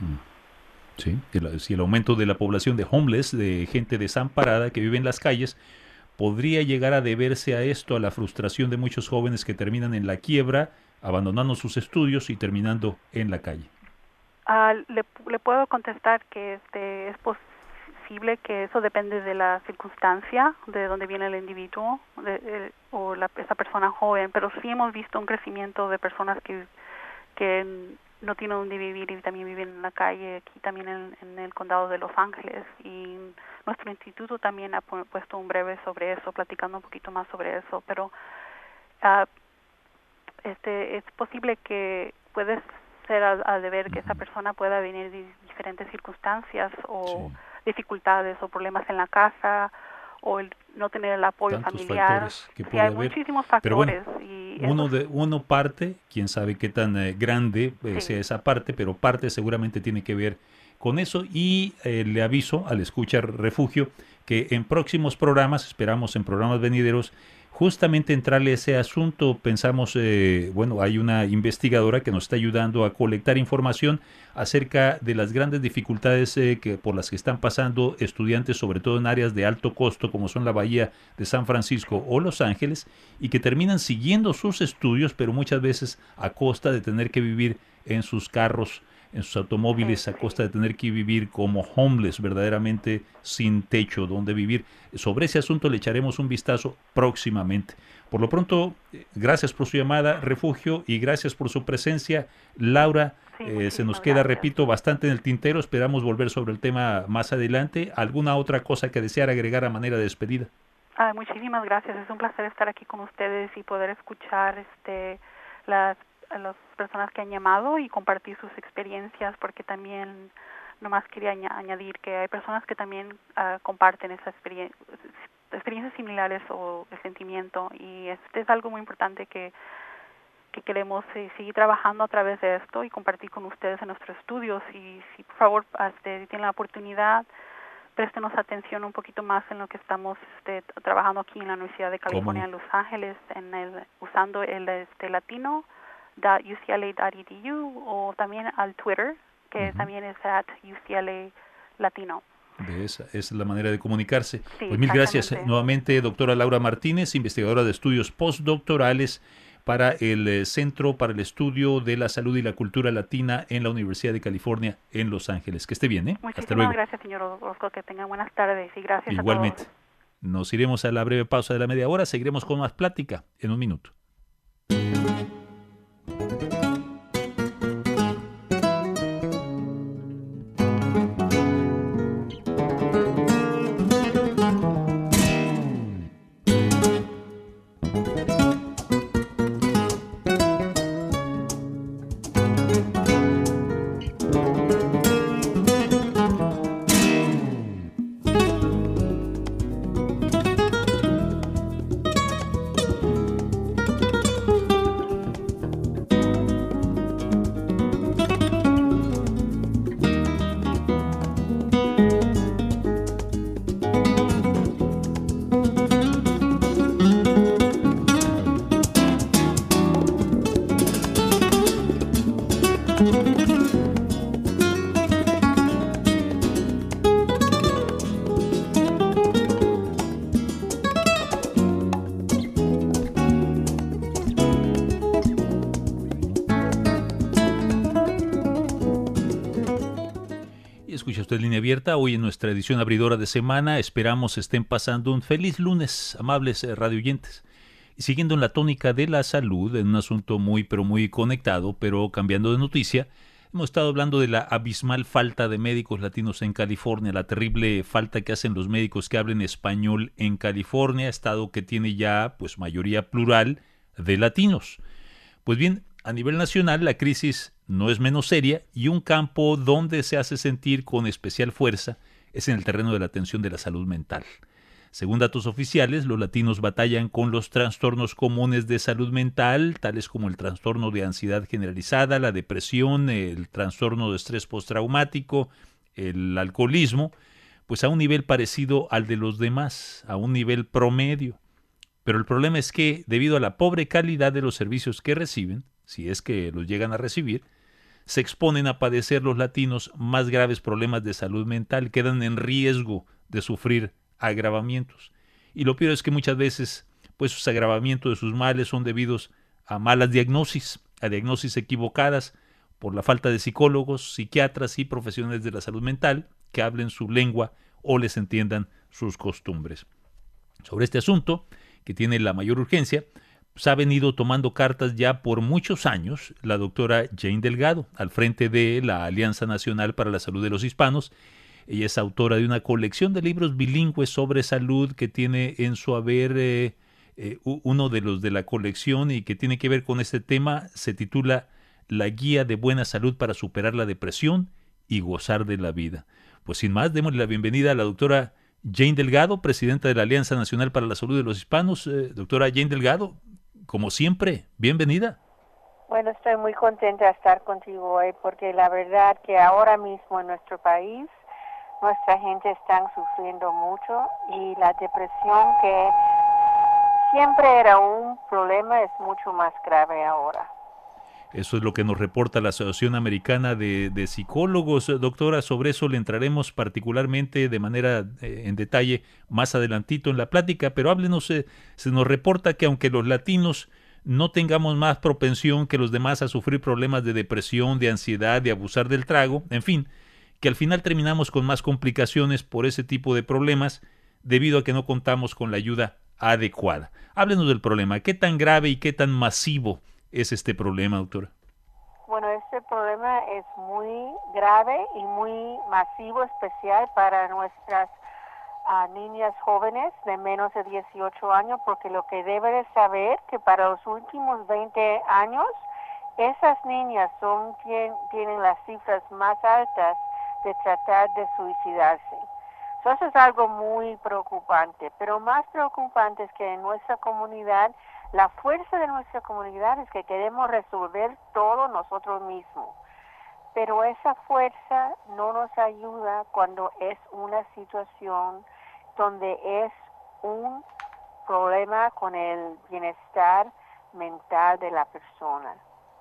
Sí, el, si el aumento de la población de homeless, de gente desamparada que vive en las calles, podría llegar a deberse a esto, a la frustración de muchos jóvenes que terminan en la quiebra, abandonando sus estudios y terminando en la calle. Uh, le, le puedo contestar que este es posible que eso depende de la circunstancia, de dónde viene el individuo de, de, o la, esa persona joven, pero sí hemos visto un crecimiento de personas que, que no tienen dónde vivir y también viven en la calle, aquí también en, en el condado de Los Ángeles, y nuestro instituto también ha pu- puesto un breve sobre eso, platicando un poquito más sobre eso, pero uh, este es posible que puede ser a, a deber que esa persona pueda venir de diferentes circunstancias o Sí. dificultades o problemas en la casa o el no tener el apoyo Tantos familiar. factores que Sí, puede hay haber. muchísimos Pero bueno, factores. y Uno, esos- de, uno parte, quién sabe qué tan eh, grande eh, Sí. sea esa parte, pero parte seguramente tiene que ver con eso. Y eh, le aviso al escuchar Refugio que en próximos programas, esperamos en programas venideros, justamente entrarle a ese asunto. Pensamos, eh, bueno, hay una investigadora que nos está ayudando a colectar información acerca de las grandes dificultades eh, que por las que están pasando estudiantes, sobre todo en áreas de alto costo como son la Bahía de San Francisco o Los Ángeles, y que terminan siguiendo sus estudios, pero muchas veces a costa de tener que vivir en sus carros, en sus automóviles, Sí, a sí. costa de tener que vivir como homeless, verdaderamente sin techo donde vivir. Sobre ese asunto le echaremos un vistazo próximamente. Por lo pronto, eh, gracias por su llamada, Refugio, y gracias por su presencia. Laura, Sí, eh, se muchísimas nos queda, gracias. repito, bastante en el tintero. Esperamos volver sobre el tema más adelante. ¿Alguna otra cosa que desear agregar a manera de despedida? Ah, muchísimas gracias. Es un placer estar aquí con ustedes y poder escuchar este las a las personas que han llamado y compartir sus experiencias, porque también nomás quería añ- añadir que hay personas que también uh, comparten esa experiencia, experiencias similares o el sentimiento, y este es algo muy importante que que queremos eh, seguir trabajando a través de esto y compartir con ustedes en nuestros estudios. Y si por favor este, tienen la oportunidad, préstenos atención un poquito más en lo que estamos este, trabajando aquí en la Universidad de California en Los Ángeles, en el usando el este, latino dot u c l a dot e d u o también al Twitter, que Ujú. también es at U C L A Latino. De esa, esa es la manera de comunicarse. Sí, Pues mil gracias exactamente. nuevamente, doctora Laura Martínez, investigadora de estudios postdoctorales para el eh, Centro para el Estudio de la Salud y la Cultura Latina en la Universidad de California en Los Ángeles. Que esté bien, ¿eh? Hasta Muchísimas luego. gracias, señor Orozco. Que tengan buenas tardes y gracias Igualmente. a todos. Nos iremos a la breve pausa de la media hora. Seguiremos con más plática en un minuto. Escucha usted Línea Abierta, hoy en nuestra edición abridora de semana. Esperamos estén pasando un feliz lunes, amables radioyentes. Y siguiendo en la tónica de la salud, en un asunto muy pero muy conectado, pero cambiando de noticia, hemos estado hablando de la abismal falta de médicos latinos en California, la terrible falta que hacen los médicos que hablen español en California, estado que tiene ya pues mayoría plural de latinos. Pues bien, a nivel nacional la crisis no es menos seria y un campo donde se hace sentir con especial fuerza es en el terreno de la atención de la salud mental. Según datos oficiales, los latinos batallan con los trastornos comunes de salud mental, tales como el trastorno de ansiedad generalizada, la depresión, el trastorno de estrés postraumático, el alcoholismo, pues a un nivel parecido al de los demás, a un nivel promedio. Pero el problema es que, debido a la pobre calidad de los servicios que reciben, si es que los llegan a recibir, se exponen a padecer los latinos más graves problemas de salud mental, quedan en riesgo de sufrir agravamientos. Y lo peor es que muchas veces, pues sus agravamientos de sus males son debidos a malas diagnosis, a diagnosis equivocadas por la falta de psicólogos, psiquiatras y profesionales de la salud mental que hablen su lengua o les entiendan sus costumbres. Sobre este asunto, que tiene la mayor urgencia, pues ha venido tomando cartas ya por muchos años la doctora Jane Delgado, al frente de la Alianza Nacional para la Salud de los Hispanos. Ella es autora de una colección de libros bilingües sobre salud que tiene en su haber eh, eh, uno de los de la colección y que tiene que ver con este tema. Se titula La Guía de Buena Salud para Superar la Depresión y Gozar de la Vida. Pues sin más, démosle la bienvenida a la doctora Jane Delgado, presidenta de la Alianza Nacional para la Salud de los Hispanos. Eh, doctora Jane Delgado, como siempre, bienvenida. Bueno, estoy muy contenta de estar contigo hoy porque la verdad que ahora mismo en nuestro país nuestra gente está sufriendo mucho y la depresión, que siempre era un problema, es mucho más grave ahora. Eso es lo que nos reporta la Asociación Americana de, de Psicólogos. Doctora, sobre eso le entraremos particularmente de manera eh, en detalle más adelantito en la plática, pero háblenos, eh, se nos reporta que aunque los latinos no tengamos más propensión que los demás a sufrir problemas de depresión, de ansiedad, de abusar del trago, en fin, que al final terminamos con más complicaciones por ese tipo de problemas debido a que no contamos con la ayuda adecuada. Háblenos del problema, ¿qué tan grave y qué tan masivo es este problema, doctora? Bueno, este problema es muy grave y muy masivo, especial para nuestras uh, niñas jóvenes de menos de dieciocho años, porque lo que debe de saber que para los últimos veinte años, esas niñas son quien tienen las cifras más altas de tratar de suicidarse. Eso es algo muy preocupante, pero más preocupante es que en nuestra comunidad, la fuerza de nuestra comunidad es que queremos resolver todo nosotros mismos, pero esa fuerza no nos ayuda cuando es una situación donde es un problema con el bienestar mental de la persona,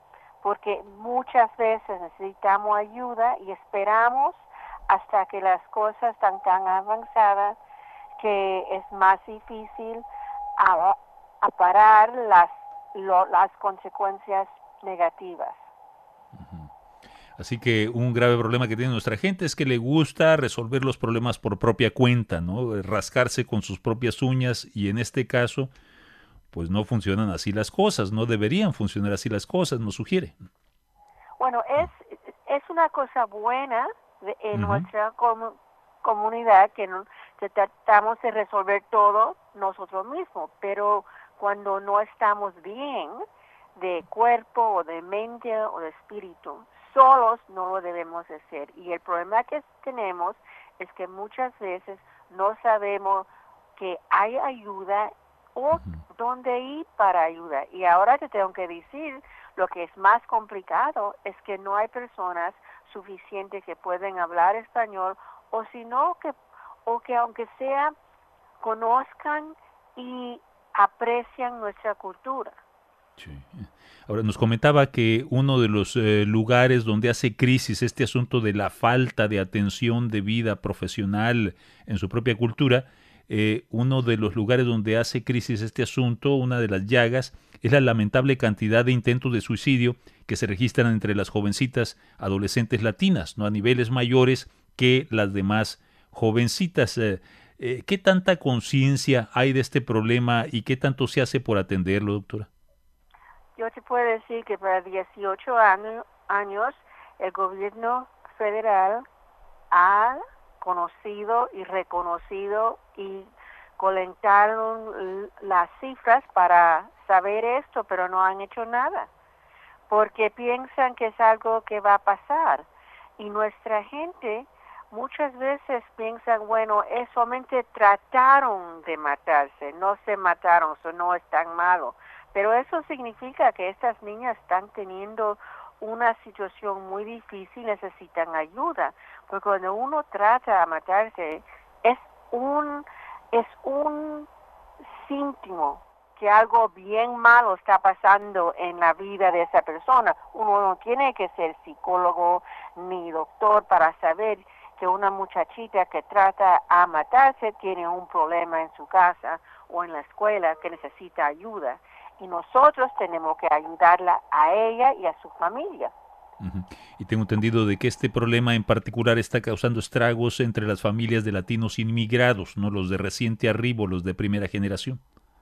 porque muchas veces necesitamos ayuda y esperamos hasta que las cosas están tan avanzadas que es más difícil a, a parar las, lo, las consecuencias negativas. Uh-huh. Así que un grave problema que tiene nuestra gente es que le gusta resolver los problemas por propia cuenta, ¿no? Rascarse con sus propias uñas, y en este caso, pues no funcionan así las cosas, no deberían funcionar así las cosas, nos sugiere. Bueno, es, es una cosa buena de, en uh-huh. nuestra com- comunidad que, no, que tratamos de resolver todo nosotros mismos, pero cuando no estamos bien de cuerpo o de mente o de espíritu, solos no lo debemos hacer. Y el problema que tenemos es que muchas veces no sabemos que hay ayuda o uh-huh. dónde ir para ayuda. Y ahora te tengo que decir, lo que es más complicado es que no hay personas suficientes que pueden hablar español, o si no, que, o que aunque sea conozcan y aprecian nuestra cultura. Sí. Ahora, nos comentaba que uno de los eh, lugares donde hace crisis este asunto de la falta de atención de vida profesional en su propia cultura, eh, uno de los lugares donde hace crisis este asunto, una de las llagas, es la lamentable cantidad de intentos de suicidio que se registran entre las jovencitas adolescentes latinas, no a niveles mayores que las demás jovencitas. Eh, eh, ¿Qué tanta conciencia hay de este problema y qué tanto se hace por atenderlo, doctora? Yo te puedo decir que para dieciocho años, años el gobierno federal ha conocido y reconocido y colectaron las cifras para saber esto, pero no han hecho nada, porque piensan que es algo que va a pasar. Y nuestra gente muchas veces piensan, bueno, es solamente trataron de matarse, no se mataron, eso no es tan malo. Pero eso significa que estas niñas están teniendo una situación muy difícil, necesitan ayuda, porque cuando uno trata de matarse es un es un síntoma que algo bien malo está pasando en la vida de esa persona. Uno no tiene que ser psicólogo ni doctor para saber que una muchachita que trata a matarse tiene un problema en su casa o en la escuela que necesita ayuda. Y nosotros tenemos que ayudarla a ella y a su familia. Uh-huh. Y tengo entendido de que este problema en particular está causando estragos entre las familias de latinos inmigrados, no los de reciente arribo, los de primera generación.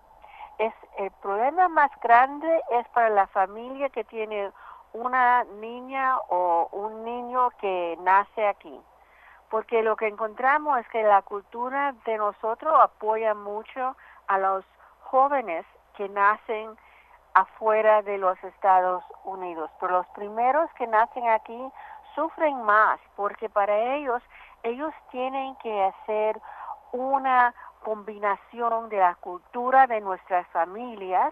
Es el problema más grande es para la familia que tiene una niña o un niño que nace aquí, porque lo que encontramos es que la cultura de nosotros apoya mucho a los jóvenes que nacen afuera de los Estados Unidos, pero los primeros que nacen aquí sufren más, porque para ellos, ellos tienen que hacer una combinación de la cultura de nuestras familias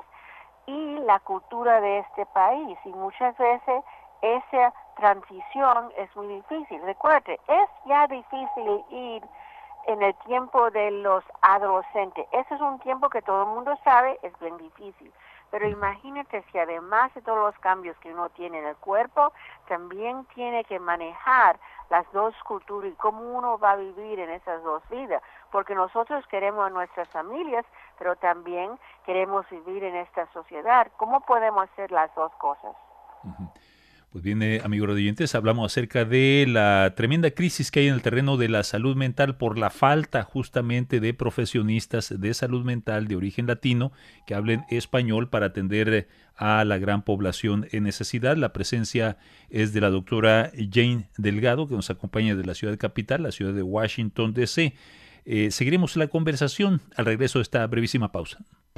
y la cultura de este país, y muchas veces esa transición es muy difícil. Recuerde, es ya difícil ir en el tiempo de los adolescentes. Ese es un tiempo que todo el mundo sabe es bien difícil. Pero imagínate si además de todos los cambios que uno tiene en el cuerpo, también tiene que manejar las dos culturas y cómo uno va a vivir en esas dos vidas. Porque nosotros queremos a nuestras familias, pero también queremos vivir en esta sociedad. ¿Cómo podemos hacer las dos cosas? Uh-huh. Pues bien, eh, amigos radioyentes, hablamos acerca de la tremenda crisis que hay en el terreno de la salud mental por la falta justamente de profesionistas de salud mental de origen latino que hablen español para atender a la gran población en necesidad. La presencia es de la doctora Jane Delgado, que nos acompaña de la ciudad capital, la ciudad de Washington, D C Eh, seguiremos la conversación al regreso de esta brevísima pausa.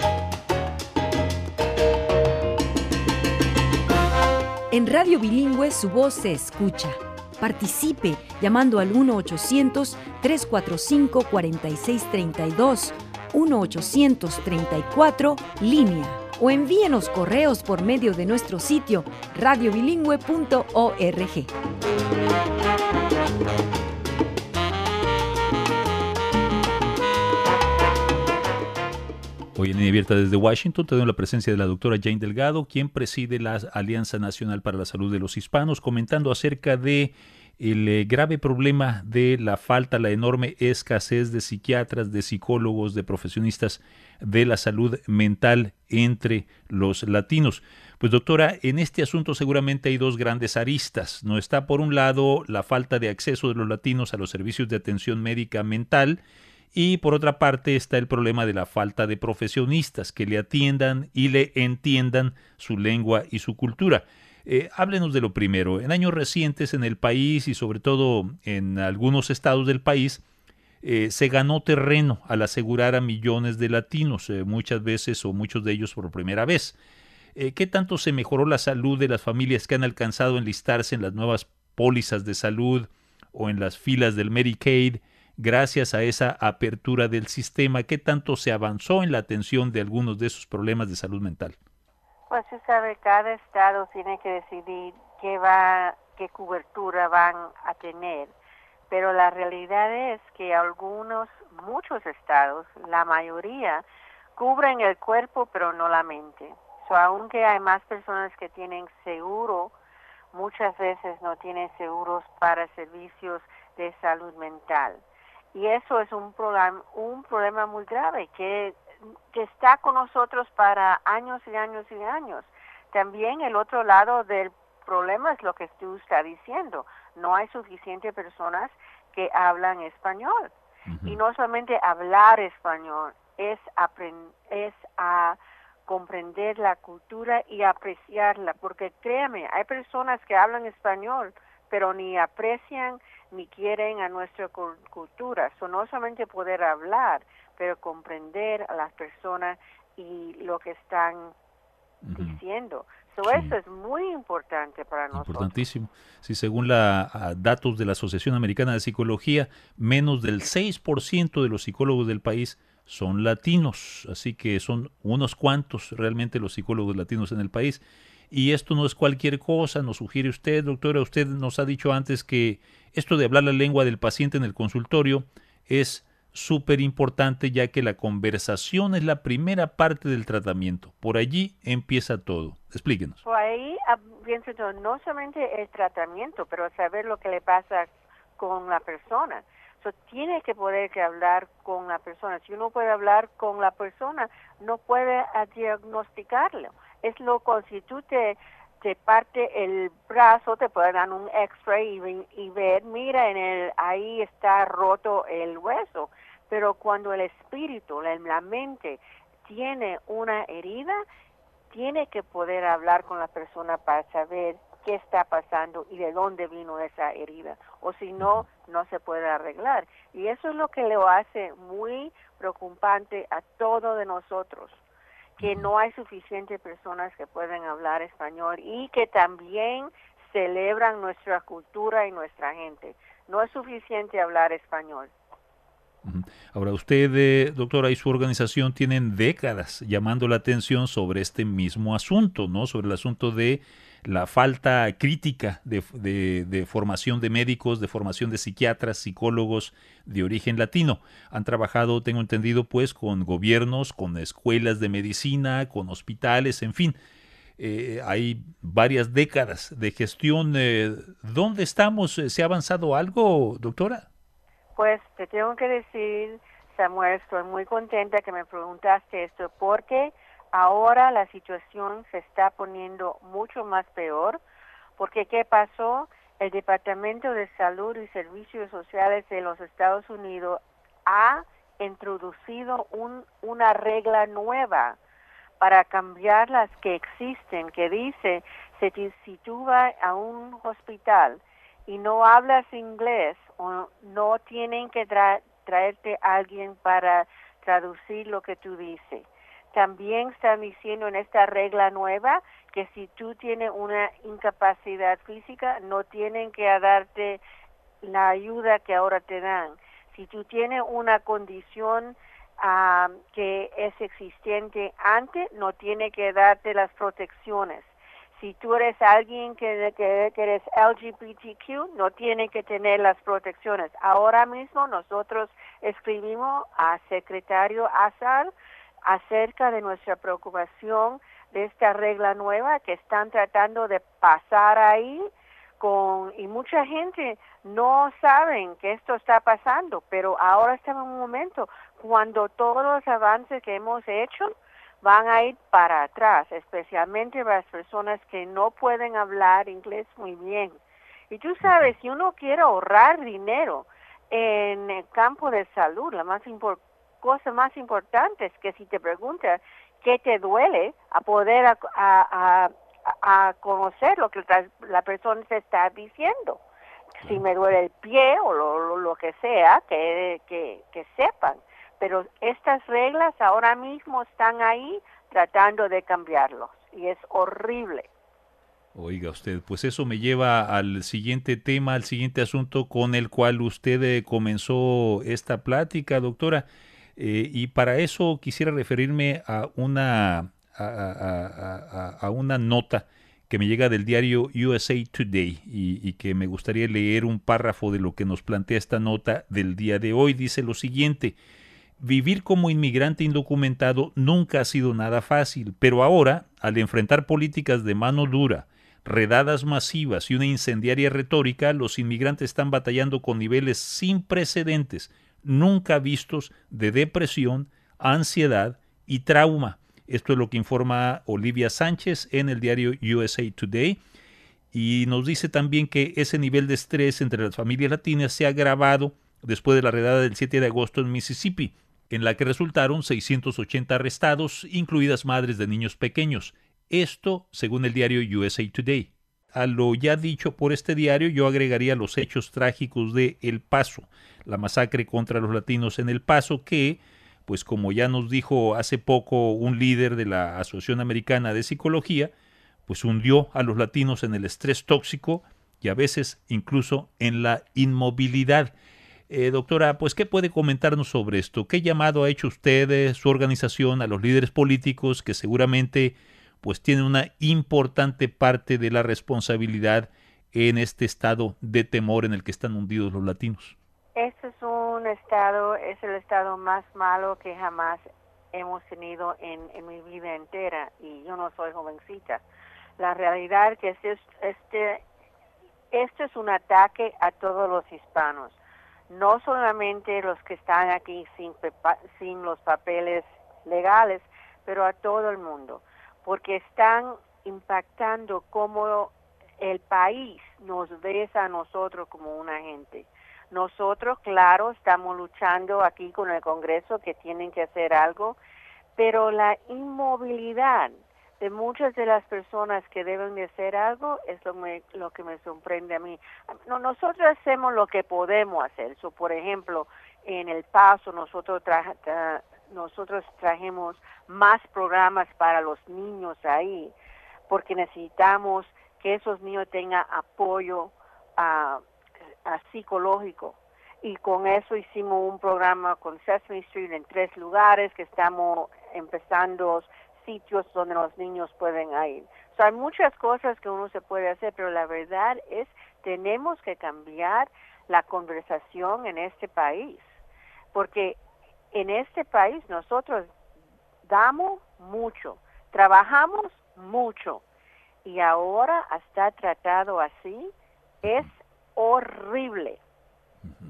En Radio Bilingüe su voz se escucha. Participe llamando al uno ochocientos, tres cuatro cinco, cuatro seis tres dos, uno ochocientos treinta y cuatro, línea, o envíenos correos por medio de nuestro sitio radio bilingüe punto org. Hoy en Línea Abierta desde Washington tenemos la presencia de la doctora Jane Delgado, quien preside la Alianza Nacional para la Salud de los Hispanos, comentando acerca de el eh, grave problema de la falta, la enorme escasez de psiquiatras, de psicólogos, de profesionistas de la salud mental entre los latinos. Pues doctora, en este asunto seguramente hay dos grandes aristas. No está por un lado la falta de acceso de los latinos a los servicios de atención médica mental, y por otra parte está el problema de la falta de profesionistas que le atiendan y le entiendan su lengua y su cultura. Eh, háblenos de lo primero. En años recientes en el país y sobre todo en algunos estados del país eh, se ganó terreno al asegurar a millones de latinos, eh, muchas veces o muchos de ellos por primera vez. Eh, ¿Qué tanto se mejoró la salud de las familias que han alcanzado a enlistarse en las nuevas pólizas de salud o en las filas del Medicaid gracias a esa apertura del sistema? ¿Qué tanto se avanzó en la atención de algunos de esos problemas de salud mental? Pues se sabe, cada estado tiene que decidir qué va, qué cobertura van a tener, pero la realidad es que algunos, muchos estados, la mayoría, cubren el cuerpo pero no la mente. So, aunque hay más personas que tienen seguro, muchas veces no tienen seguros para servicios de salud mental. Y eso es un problema, un problema muy grave que, que está con nosotros para años y años y años. También el otro lado del problema es lo que tú estás diciendo. No hay suficientes personas que hablan español. Uh-huh. Y no solamente hablar español, es, aprend- es a comprender la cultura y apreciarla. Porque créame, hay personas que hablan español, pero ni aprecian ni quieren a nuestra cultura. So, no solamente poder hablar, pero comprender a las personas y lo que están uh-huh. diciendo. So, sí. Eso es muy importante para nosotros. Importantísimo. Sí, según la uh, datos de la Asociación Americana de Psicología, menos del seis por ciento de los psicólogos del país son latinos, así que son unos cuantos realmente los psicólogos latinos en el país. Y esto no es cualquier cosa, nos sugiere usted, doctora. Usted nos ha dicho antes que esto de hablar la lengua del paciente en el consultorio es súper importante, ya que la conversación es la primera parte del tratamiento. Por allí empieza todo. Explíquenos. Por ahí, pienso yo, no solamente el tratamiento, pero saber lo que le pasa con la persona. So, tiene que poder que hablar con la persona. Si uno puede hablar con la persona, no puede diagnosticarlo. Es lo que si tú te, te parte el brazo, te pueden dar un X-ray y, y ver, mira, en el ahí está roto el hueso. Pero cuando el espíritu, la, la mente, tiene una herida, tiene que poder hablar con la persona para saber qué está pasando y de dónde vino esa herida. O si no, no se puede arreglar. Y eso es lo que lo hace muy preocupante a todos de nosotros, que no hay suficientes personas que pueden hablar español y que también celebran nuestra cultura y nuestra gente. No es suficiente hablar español. Ahora, usted, eh, doctora, y su organización tienen décadas llamando la atención sobre este mismo asunto, ¿no? Sobre el asunto de la falta crítica de, de, de formación de médicos, de formación de psiquiatras, psicólogos de origen latino. Han trabajado, tengo entendido, pues, con gobiernos, con escuelas de medicina, con hospitales, en fin. Eh, hay varias décadas de gestión. Eh, ¿Dónde estamos? ¿Se ha avanzado algo, doctora? Pues te tengo que decir, Samuel, estoy muy contenta que me preguntaste esto, porque ahora la situación se está poniendo mucho más peor, porque ¿qué pasó? El Departamento de Salud y Servicios Sociales de los Estados Unidos ha introducido un, una regla nueva para cambiar las que existen, que dice, si, si tú vas a un hospital y no hablas inglés, o no tienen que tra- traerte a alguien para traducir lo que tú dices. También están diciendo en esta regla nueva que si tú tienes una incapacidad física, no tienen que darte la ayuda que ahora te dan. Si tú tienes una condición uh, que es existente antes, no tiene que darte las protecciones. Si tú eres alguien que, que, que eres L G B T Q, no tiene que tener las protecciones. Ahora mismo nosotros escribimos a secretario Azar acerca de nuestra preocupación de esta regla nueva que están tratando de pasar ahí, con y mucha gente no saben que esto está pasando, pero ahora estamos en un momento cuando todos los avances que hemos hecho van a ir para atrás, especialmente para las personas que no pueden hablar inglés muy bien. Y tú sabes, si uno quiere ahorrar dinero en el campo de salud, la más impor- cosa más importante es que si te preguntas qué te duele, a poder a, a, a, a conocer lo que la, la persona te está diciendo. Si me duele el pie o lo, lo, lo que sea, que, que, que sepan. Pero estas reglas ahora mismo están ahí tratando de cambiarlos y es horrible. Oiga usted, pues eso me lleva al siguiente tema, al siguiente asunto con el cual usted eh, comenzó esta plática, doctora, eh, y para eso quisiera referirme a una, a, a, a, a una nota que me llega del diario U S A Today y, y que me gustaría leer un párrafo de lo que nos plantea esta nota del día de hoy. Dice lo siguiente: vivir como inmigrante indocumentado nunca ha sido nada fácil, pero ahora, al enfrentar políticas de mano dura, redadas masivas y una incendiaria retórica, los inmigrantes están batallando con niveles sin precedentes, nunca vistos, de depresión, ansiedad y trauma. Esto es lo que informa Olivia Sánchez en el diario U S A Today. Y nos dice también que ese nivel de estrés entre las familias latinas se ha agravado después de la redada del siete de agosto en Mississippi, en la que resultaron seiscientos ochenta arrestados, incluidas madres de niños pequeños. Esto según el diario U S A Today. A lo ya dicho por este diario, yo agregaría los hechos trágicos de El Paso, la masacre contra los latinos en El Paso, que, pues como ya nos dijo hace poco un líder de la Asociación Americana de Psicología, pues hundió a los latinos en el estrés tóxico y a veces incluso en la inmovilidad. Eh, doctora, pues ¿qué puede comentarnos sobre esto? ¿Qué llamado ha hecho usted, su organización, a los líderes políticos que seguramente pues tienen una importante parte de la responsabilidad en este estado de temor en el que están hundidos los latinos? Este es un estado, es el estado más malo que jamás hemos tenido en, en mi vida entera, y yo no soy jovencita. La realidad es que este, este, este es un ataque a todos los hispanos, no solamente los que están aquí sin, sin los papeles legales, pero a todo el mundo, porque están impactando cómo el país nos ve a nosotros como una gente. Nosotros, claro, estamos luchando aquí con el Congreso que tienen que hacer algo, pero la inmovilidad de muchas de las personas que deben de hacer algo es lo, me, lo que me sorprende a mí. No, nosotros hacemos lo que podemos hacer. So, por ejemplo, en El Paso nosotros, tra tra nosotros trajimos más programas para los niños ahí, porque necesitamos que esos niños tengan apoyo uh, uh, psicológico. Y con eso hicimos un programa con Sesame Street en tres lugares que estamos empezando, sitios donde los niños pueden ir. So, hay muchas cosas que uno se puede hacer, pero la verdad es tenemos que cambiar la conversación en este país, porque en este país nosotros damos mucho, trabajamos mucho, y ahora hasta tratado así es horrible. Uh-huh.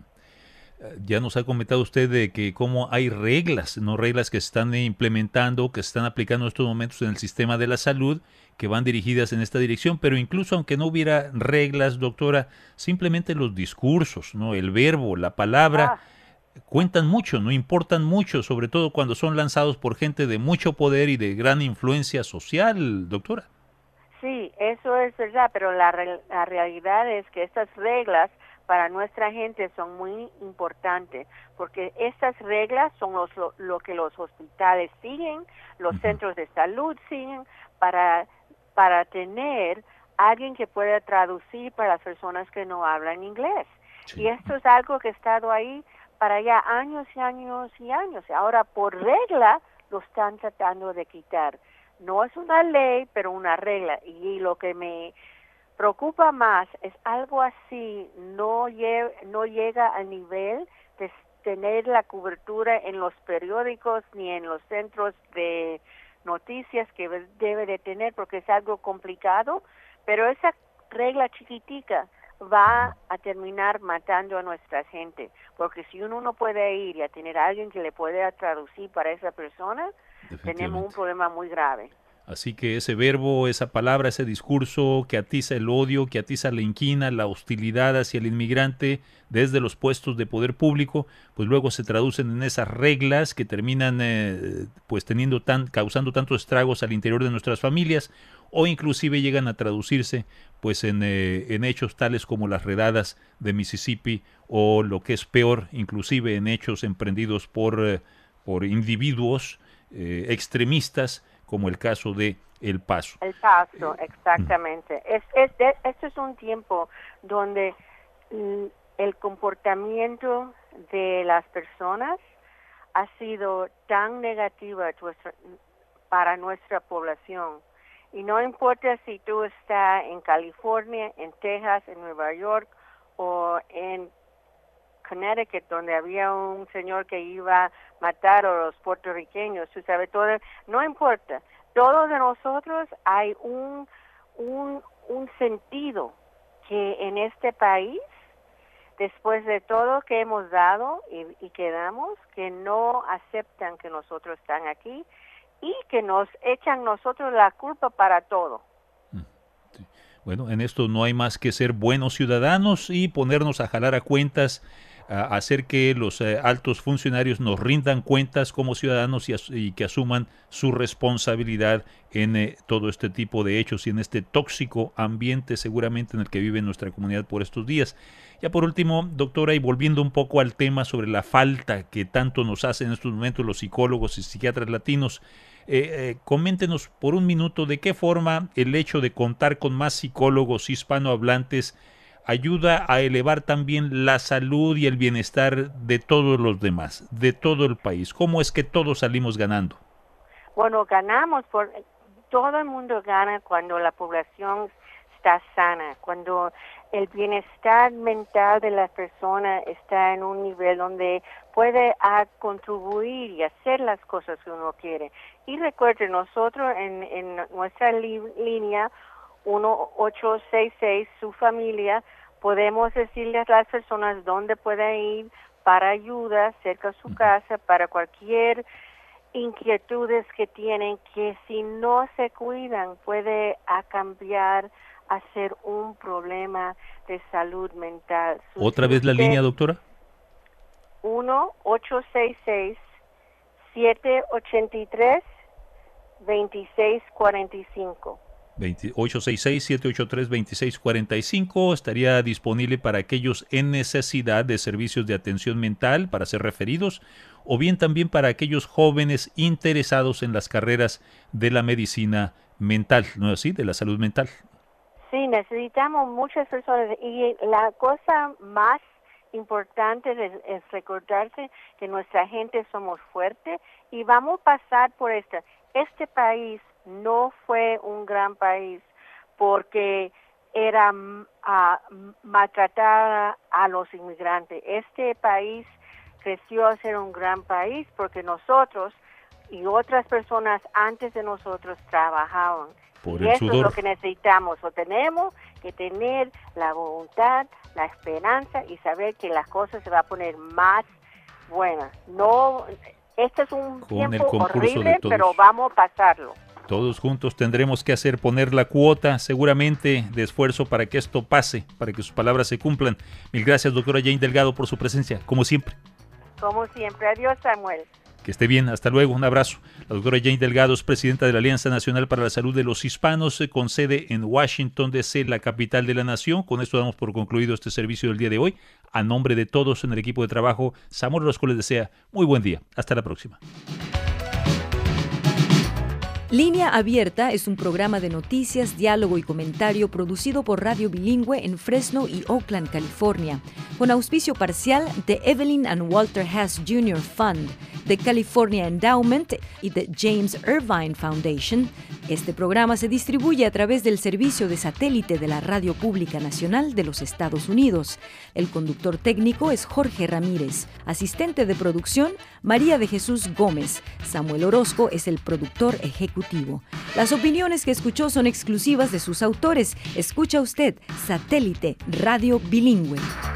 Ya nos ha comentado usted de que cómo hay reglas, no reglas que se están implementando, que se están aplicando en estos momentos en el sistema de la salud, que van dirigidas en esta dirección, pero incluso aunque no hubiera reglas, doctora, simplemente los discursos, ¿no? El verbo, la palabra, ah. cuentan mucho, no importan mucho, sobre todo cuando son lanzados por gente de mucho poder y de gran influencia social, doctora. Sí, eso es verdad, pero la, la realidad es que estas reglas para nuestra gente son muy importantes, porque estas reglas son los, lo, lo que los hospitales siguen, los uh-huh. centros de salud siguen, para, para tener alguien que pueda traducir para las personas que no hablan inglés. Sí. Y esto es algo que ha estado ahí para ya años y años y años. Ahora, por regla, lo están tratando de quitar. No es una ley, pero una regla. Y lo que me preocupa más es algo así no, lle no llega al nivel de tener la cobertura en los periódicos ni en los centros de noticias que debe de tener, porque es algo complicado, pero esa regla chiquitica va a terminar matando a nuestra gente, porque si uno no puede ir y a tener a alguien que le pueda traducir para esa persona, tenemos un problema muy grave. Así que ese verbo, esa palabra, ese discurso que atiza el odio, que atiza la inquina, la hostilidad hacia el inmigrante desde los puestos de poder público, pues luego se traducen en esas reglas que terminan eh, pues teniendo tan, causando tantos estragos al interior de nuestras familias, o inclusive llegan a traducirse pues en, eh, en hechos tales como las redadas de Mississippi, o lo que es peor, inclusive en hechos emprendidos por, eh, por individuos eh, extremistas, como el caso de El Paso. El Paso, exactamente. Es, es de, este es un tiempo donde el comportamiento de las personas ha sido tan negativo para nuestra población. Y no importa si tú estás en California, en Texas, en Nueva York o en Connecticut, donde había un señor que iba a matar a los puertorriqueños, tú sabes, todo, no importa. Todos de nosotros hay un, un, un sentido que en este país, después de todo que hemos dado y, y que damos, que no aceptan que nosotros están aquí y que nos echan nosotros la culpa para todo. Bueno, en esto no hay más que ser buenos ciudadanos y ponernos a jalar a cuentas, a hacer que los eh, altos funcionarios nos rindan cuentas como ciudadanos y, as y que asuman su responsabilidad en eh, todo este tipo de hechos y en este tóxico ambiente seguramente en el que vive nuestra comunidad por estos días. Ya por último, doctora, y volviendo un poco al tema sobre la falta que tanto nos hacen en estos momentos los psicólogos y psiquiatras latinos, Eh, eh, coméntenos por un minuto de qué forma el hecho de contar con más psicólogos hispanohablantes ayuda a elevar también la salud y el bienestar de todos los demás, de todo el país. ¿Cómo es que todos salimos ganando? Bueno, ganamos, por todo el mundo gana cuando la población está sana, cuando el bienestar mental de la persona está en un nivel donde puede a contribuir y hacer las cosas que uno quiere. Y recuerde, nosotros en, en nuestra li línea uno ocho seis seis, su familia, podemos decirle a las personas dónde pueden ir para ayuda cerca de su casa, para cualquier inquietudes que tienen, que si no se cuidan puede a cambiar a ser un problema de salud mental. ¿Otra vez la línea, doctora? uno ocho seis seis, siete ocho tres, dos seis cuatro cinco. ocho seis seis, siete ocho tres, dos seis cuatro cinco estaría disponible para aquellos en necesidad de servicios de atención mental para ser referidos, o bien también para aquellos jóvenes interesados en las carreras de la medicina mental, ¿no es así? De la salud mental. Sí, necesitamos muchas personas, y la cosa más importante es, es recordarse que nuestra gente somos fuertes y vamos a pasar por esto. Este país no fue un gran país porque era uh, maltratar a los inmigrantes. Este país creció a ser un gran país porque nosotros y otras personas antes de nosotros trabajaban. Por y el eso sudor. es lo que necesitamos, o tenemos que tener la voluntad, la esperanza y saber que las cosas se van a poner más buenas. No, este es un Con tiempo horrible, todos. pero vamos a pasarlo. Todos juntos tendremos que hacer poner la cuota, seguramente, de esfuerzo para que esto pase, para que sus palabras se cumplan. Mil gracias, doctora Jane Delgado, por su presencia, como siempre. Como siempre. Adiós, Samuel. Que esté bien, hasta luego, un abrazo. La doctora Jane Delgado es presidenta de la Alianza Nacional para la Salud de los Hispanos, con sede en Washington, D C, la capital de la nación. Con esto damos por concluido este servicio del día de hoy. A nombre de todos en el equipo de trabajo, Samuel Orozco les desea muy buen día. Hasta la próxima. Línea Abierta es un programa de noticias, diálogo y comentario producido por Radio Bilingüe en Fresno y Oakland, California, con auspicio parcial de Evelyn and Walter Hess junior Fund, de California Endowment y de James Irvine Foundation. Este programa se distribuye a través del servicio de satélite de la Radio Pública Nacional de los Estados Unidos. El conductor técnico es Jorge Ramírez. Asistente de producción, María de Jesús Gómez. Samuel Orozco es el productor ejecutivo. Las opiniones que escuchó son exclusivas de sus autores. Escucha usted Satélite Radio Bilingüe.